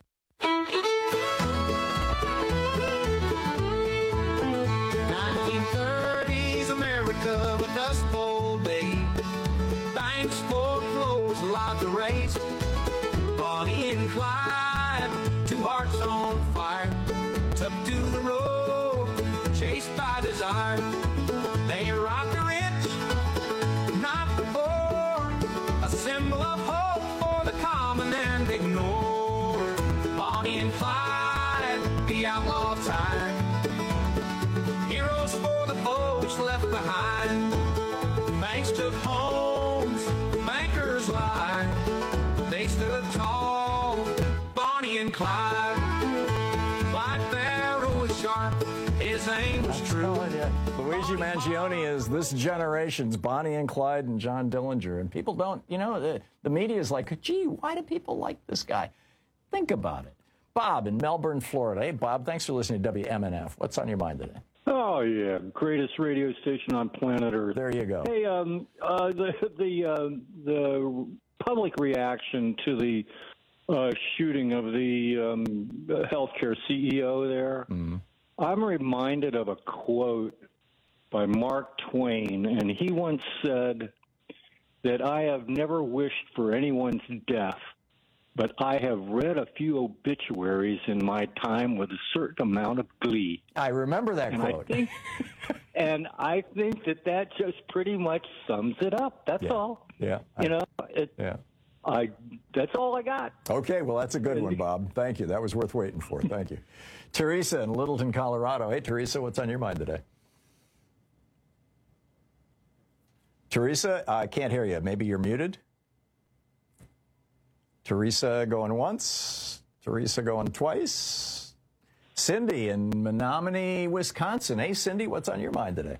nineteen thirties America, a dust bowl day. Banks foreclosed, locked the race. Bonnie and Clyde, two hearts on fire. Up to the road, chased by desire. They rock the rich, not the poor. A symbol of hope for the common and ignored. Bonnie and Clyde, the outlaw time. Heroes for the folks left behind. Banks took homes, bankers lied. They stood tall, Bonnie and Clyde. His aim was true. Luigi Mangione is this generation's Bonnie and Clyde and John Dillinger. And people don't, you know, the, the media is like, gee, why do people like this guy? Think about it. Bob in Melbourne, Florida. Hey, Bob, thanks for listening to W M N F. What's on your mind today? Oh, yeah. Greatest radio station on planet Earth. There you go. Hey, um, uh, the, the, uh, the public reaction to the uh, shooting of the um, healthcare C E O there. Mm-hmm. I'm reminded of a quote by Mark Twain, and he once said that I have never wished for anyone's death, but I have read a few obituaries in my time with a certain amount of glee. I remember that and quote. I think, and I think that that just pretty much sums it up. That's yeah. all. Yeah. You know, it, yeah. I, that's all I got. Okay, well, that's a good one, Bob. Thank you. That was worth waiting for. Thank you. Teresa in Littleton, Colorado. Hey, Teresa, what's on your mind today? Teresa, I can't hear you. Maybe you're muted? Teresa going once. Teresa going twice. Cindy in Menominee, Wisconsin. Hey, Cindy, what's on your mind today?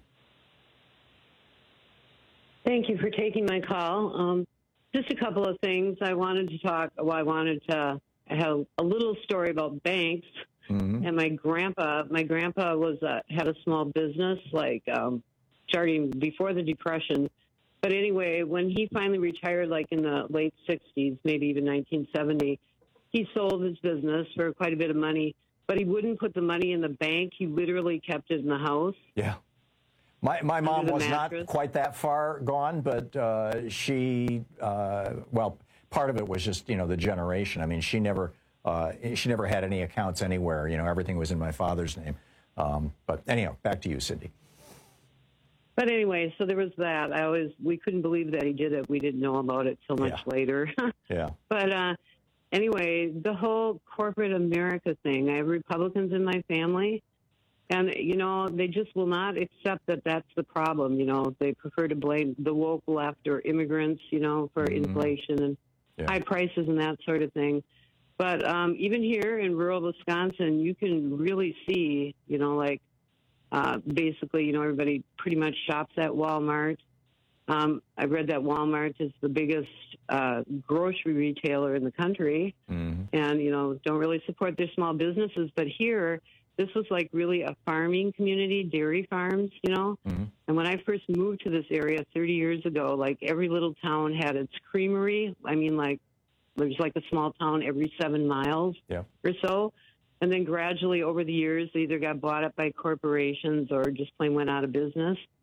Thank you for taking my call. Um, just a couple of things. I wanted to talk, well, I wanted to have a little story about banks. Mm-hmm. And my grandpa, my grandpa was uh, had a small business, like um, starting before the Depression. But anyway, when he finally retired, like in the late sixties, maybe even nineteen seventy, he sold his business for quite a bit of money. But he wouldn't put the money in the bank. He literally kept it in the house. Yeah. My my mom was mattress. Not quite that far gone, but uh, she, uh, well, part of it was just, you know, the generation. I mean, she never... Uh, she never had any accounts anywhere. You know, everything was in my father's name. Um, but anyhow, back to you, Cindy. But anyway, so there was that. I always, we couldn't believe that he did it. We didn't know about it till much yeah. later. yeah. But uh, anyway, the whole corporate America thing, I have Republicans in my family. And, you know, they just will not accept that that's the problem. You know, they prefer to blame the woke left or immigrants, you know, for mm-hmm. inflation and yeah. high prices and that sort of thing. But um, even here in rural Wisconsin, you can really see, you know, like uh, basically, you know, everybody pretty much shops at Walmart. Um, I read that Walmart is the biggest uh, grocery retailer in the country mm-hmm. and, you know, don't really support their small businesses. But here, this was like really a farming community, dairy farms, you know. Mm-hmm. And when I first moved to this area thirty years ago, like every little town had its creamery. I mean, like, there's like a small town every seven miles yeah. or so. And then gradually over the years, they either got bought up by corporations or just plain went out of business.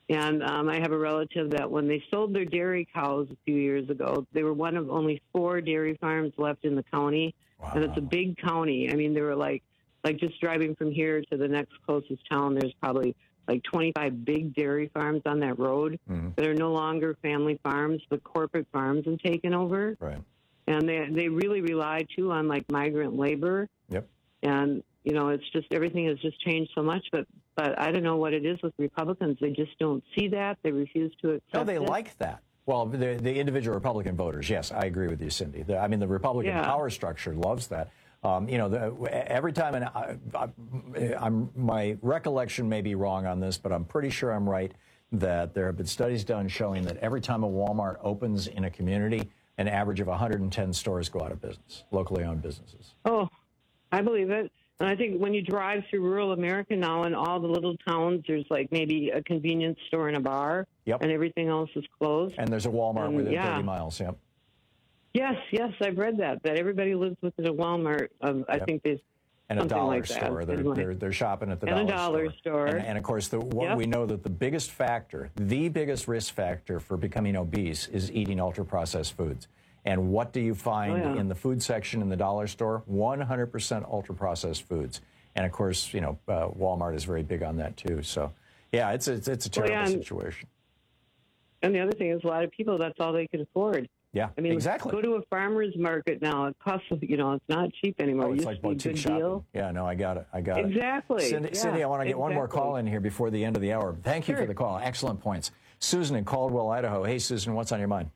And um, I have a relative that when they sold their dairy cows a few years ago, they were one of only four dairy farms left in the county. Wow. And it's a big county. I mean, they were like, like just driving from here to the next closest town, there's probably like twenty-five big dairy farms on that road mm-hmm. that are no longer family farms, but corporate farms have taken over. Right. And they they really rely, too, on, like, migrant labor. Yep. And, you know, it's just everything has just changed so much. But, but I don't know what it is with Republicans. They just don't see that. They refuse to accept No, they it. like that. Well, the, the individual Republican voters, yes, I agree with you, Cindy. The, I mean, the Republican yeah. power structure loves that. Um, you know, the, every time, and I, I, I'm, my recollection may be wrong on this, but I'm pretty sure I'm right, that there have been studies done showing that every time a Walmart opens in a community, an average of one hundred ten stores go out of business, locally owned businesses. Oh, I believe it. And I think when you drive through rural America now in all the little towns, there's like maybe a convenience store and a bar, yep. and everything else is closed. And there's a Walmart and, within yeah. thirty miles, yep. Yes, yes, I've read that, that everybody lives within a Walmart. Um, I yep. think there's and a dollar like store. They're, like, they're, they're shopping at the and dollar, a dollar store. store. And, and, of course, the, what yep. we know that the biggest factor, the biggest risk factor for becoming obese is eating ultra-processed foods. And what do you find oh, yeah. in the food section in the dollar store? one hundred percent ultra-processed foods. And, of course, you know, uh, Walmart is very big on that, too. So, yeah, it's a, it's, it's a terrible well, yeah, situation. And the other thing is a lot of people, that's all they can afford. Yeah, I mean, exactly. Go to a farmer's market now. It costs, you know, it's not cheap anymore. Oh, it's it like used to be a boutique good shopping. Deal. Yeah, no, I got it. I got exactly. it. Exactly. Cindy, yeah, Cindy, I want to get exactly. one more call in here before the end of the hour. Thank you sure. for the call. Excellent points. Susan in Caldwell, Idaho. Hey, Susan, what's on your mind?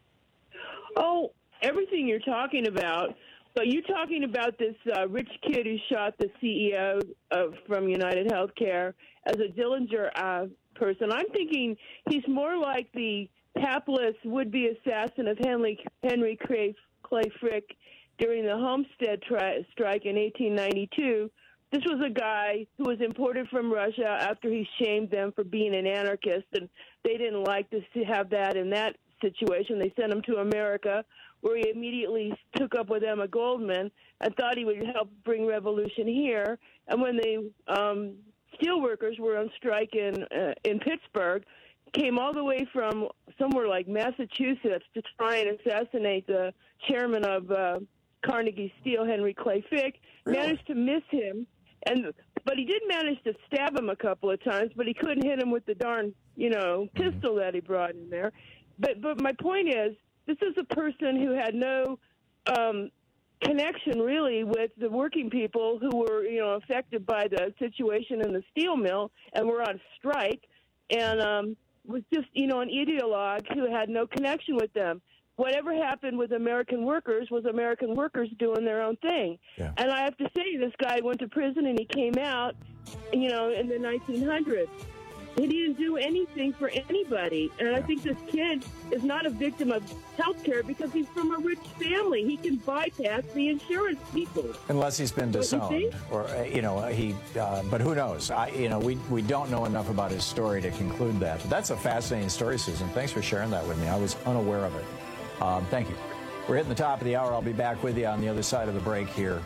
Oh, everything you're talking about. So you're talking about this uh, rich kid who shot the C E O of, from United Healthcare as a Dillinger uh, person. I'm thinking he's more like the hapless would-be assassin of Henry, Henry Clay, Clay Frick during the Homestead tri- strike in eighteen ninety-two. This was a guy who was imported from Russia after he shamed them for being an anarchist, and they didn't like to see, have that in that situation. They sent him to America, where he immediately took up with Emma Goldman and thought he would help bring revolution here. And when the um, steelworkers were on strike in uh, in Pittsburgh, came all the way from somewhere like Massachusetts to try and assassinate the chairman of uh, Carnegie Steel, Henry Clay Frick, really? Managed to miss him, and but he did manage to stab him a couple of times, but he couldn't hit him with the darn, you know, mm-hmm. pistol that he brought in there. But but my point is, this is a person who had no um, connection, really, with the working people who were, you know, affected by the situation in the steel mill and were on strike, and um, was just, you know, an ideologue who had no connection with them. Whatever happened with American workers was American workers doing their own thing. Yeah. And I have to say, this guy went to prison and he came out, you know, in the nineteen hundreds. He didn't do anything for anybody. And I think this kid is not a victim of health care because he's from a rich family. He can bypass the insurance people. Unless he's been disowned. Or, uh, you know, he, uh, but who knows? I, you know, we, we don't know enough about his story to conclude that. But that's a fascinating story, Susan. Thanks for sharing that with me. I was unaware of it. Um, thank you. We're hitting the top of the hour. I'll be back with you on the other side of the break here.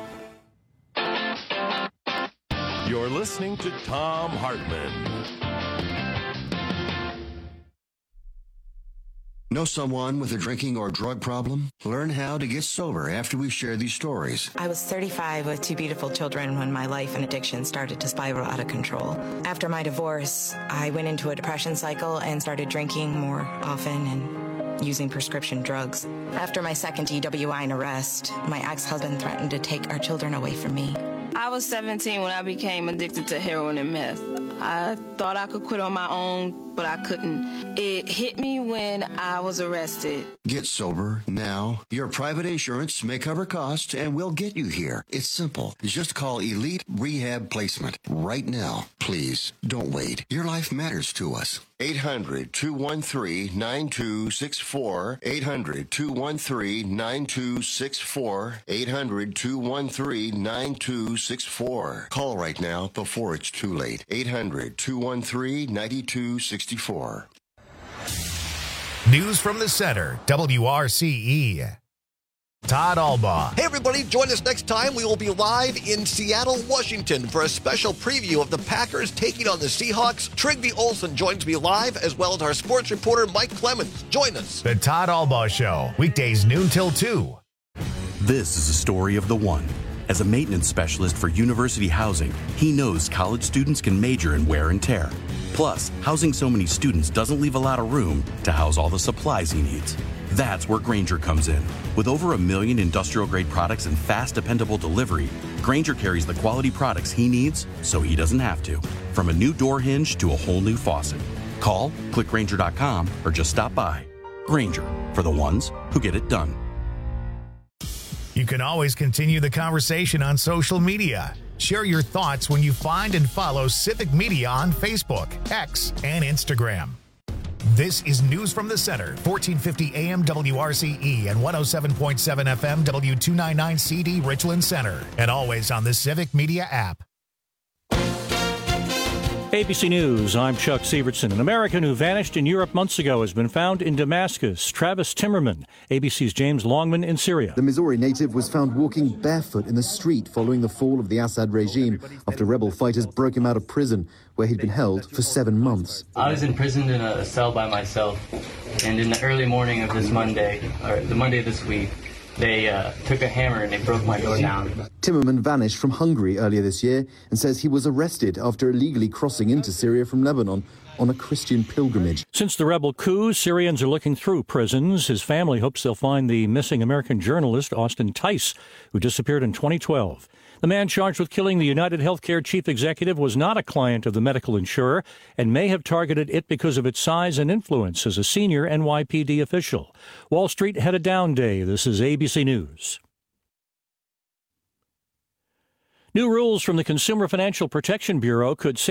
You're listening to Thom Hartmann. Know someone with a drinking or drug problem? Learn how to get sober after we share these stories. I was thirty-five with two beautiful children when my life and addiction started to spiral out of control. After my divorce, I went into a depression cycle and started drinking more often and using prescription drugs. After my second D W I and arrest, my ex-husband threatened to take our children away from me. I was seventeen when I became addicted to heroin and meth. I thought I could quit on my own, but I couldn't. It hit me when I was arrested. Get sober now. Your private insurance may cover costs and we'll get you here. It's simple. Just call Elite Rehab Placement right now. Please, don't wait. Your life matters to us. eight hundred, two one three, nine two six four. eight hundred, two one three, nine two six four. eight hundred, two one three, nine two six four. Call right now before it's too late. eight hundred, two one three, nine two six four. News from the Center, W R C E. Todd Albaugh. Hey, everybody, join us next time. We will be live in Seattle, Washington for a special preview of the Packers taking on the Seahawks. Trigby Olson joins me live, as well as our sports reporter, Mike Clemens. Join us. The Todd Albaugh Show, weekdays noon till two. This is a story of the one. As a maintenance specialist for University Housing, he knows college students can major in wear and tear. Plus, housing so many students doesn't leave a lot of room to house all the supplies he needs. That's where Grainger comes in. With over a million industrial-grade products and fast, dependable delivery, Grainger carries the quality products he needs so he doesn't have to. From a new door hinge to a whole new faucet. Call, click Grainger dot com, or just stop by. Grainger, for the ones who get it done. You can always continue the conversation on social media. Share your thoughts when you find and follow Civic Media on Facebook, X, and Instagram. This is News from the Center, fourteen fifty A M W R C E and one oh seven point seven F M W two ninety-nine C D Richland Center, and always on the Civic Media app. A B C News, I'm Chuck Sievertson. An American who vanished in Europe months ago has been found in Damascus. Travis Timmerman, A B C's James Longman in Syria. The Missouri native was found walking barefoot in the street following the fall of the Assad regime after rebel fighters broke him out of prison, where he'd been held for seven months. I was imprisoned in a cell by myself, and in the early morning of this Monday, or the Monday of this week, they uh, took a hammer and they broke my door down. Timmerman vanished from Hungary earlier this year and says he was arrested after illegally crossing into Syria from Lebanon on a Christian pilgrimage. Since the rebel coup, Syrians are looking through prisons. His family hopes they'll find the missing American journalist Austin Tice, who disappeared in twenty twelve. The man charged with killing the United Healthcare chief executive was not a client of the medical insurer and may have targeted it because of its size and influence as a senior N Y P D official. Wall Street had a down day. This is A B C News. New rules from the Consumer Financial Protection Bureau could save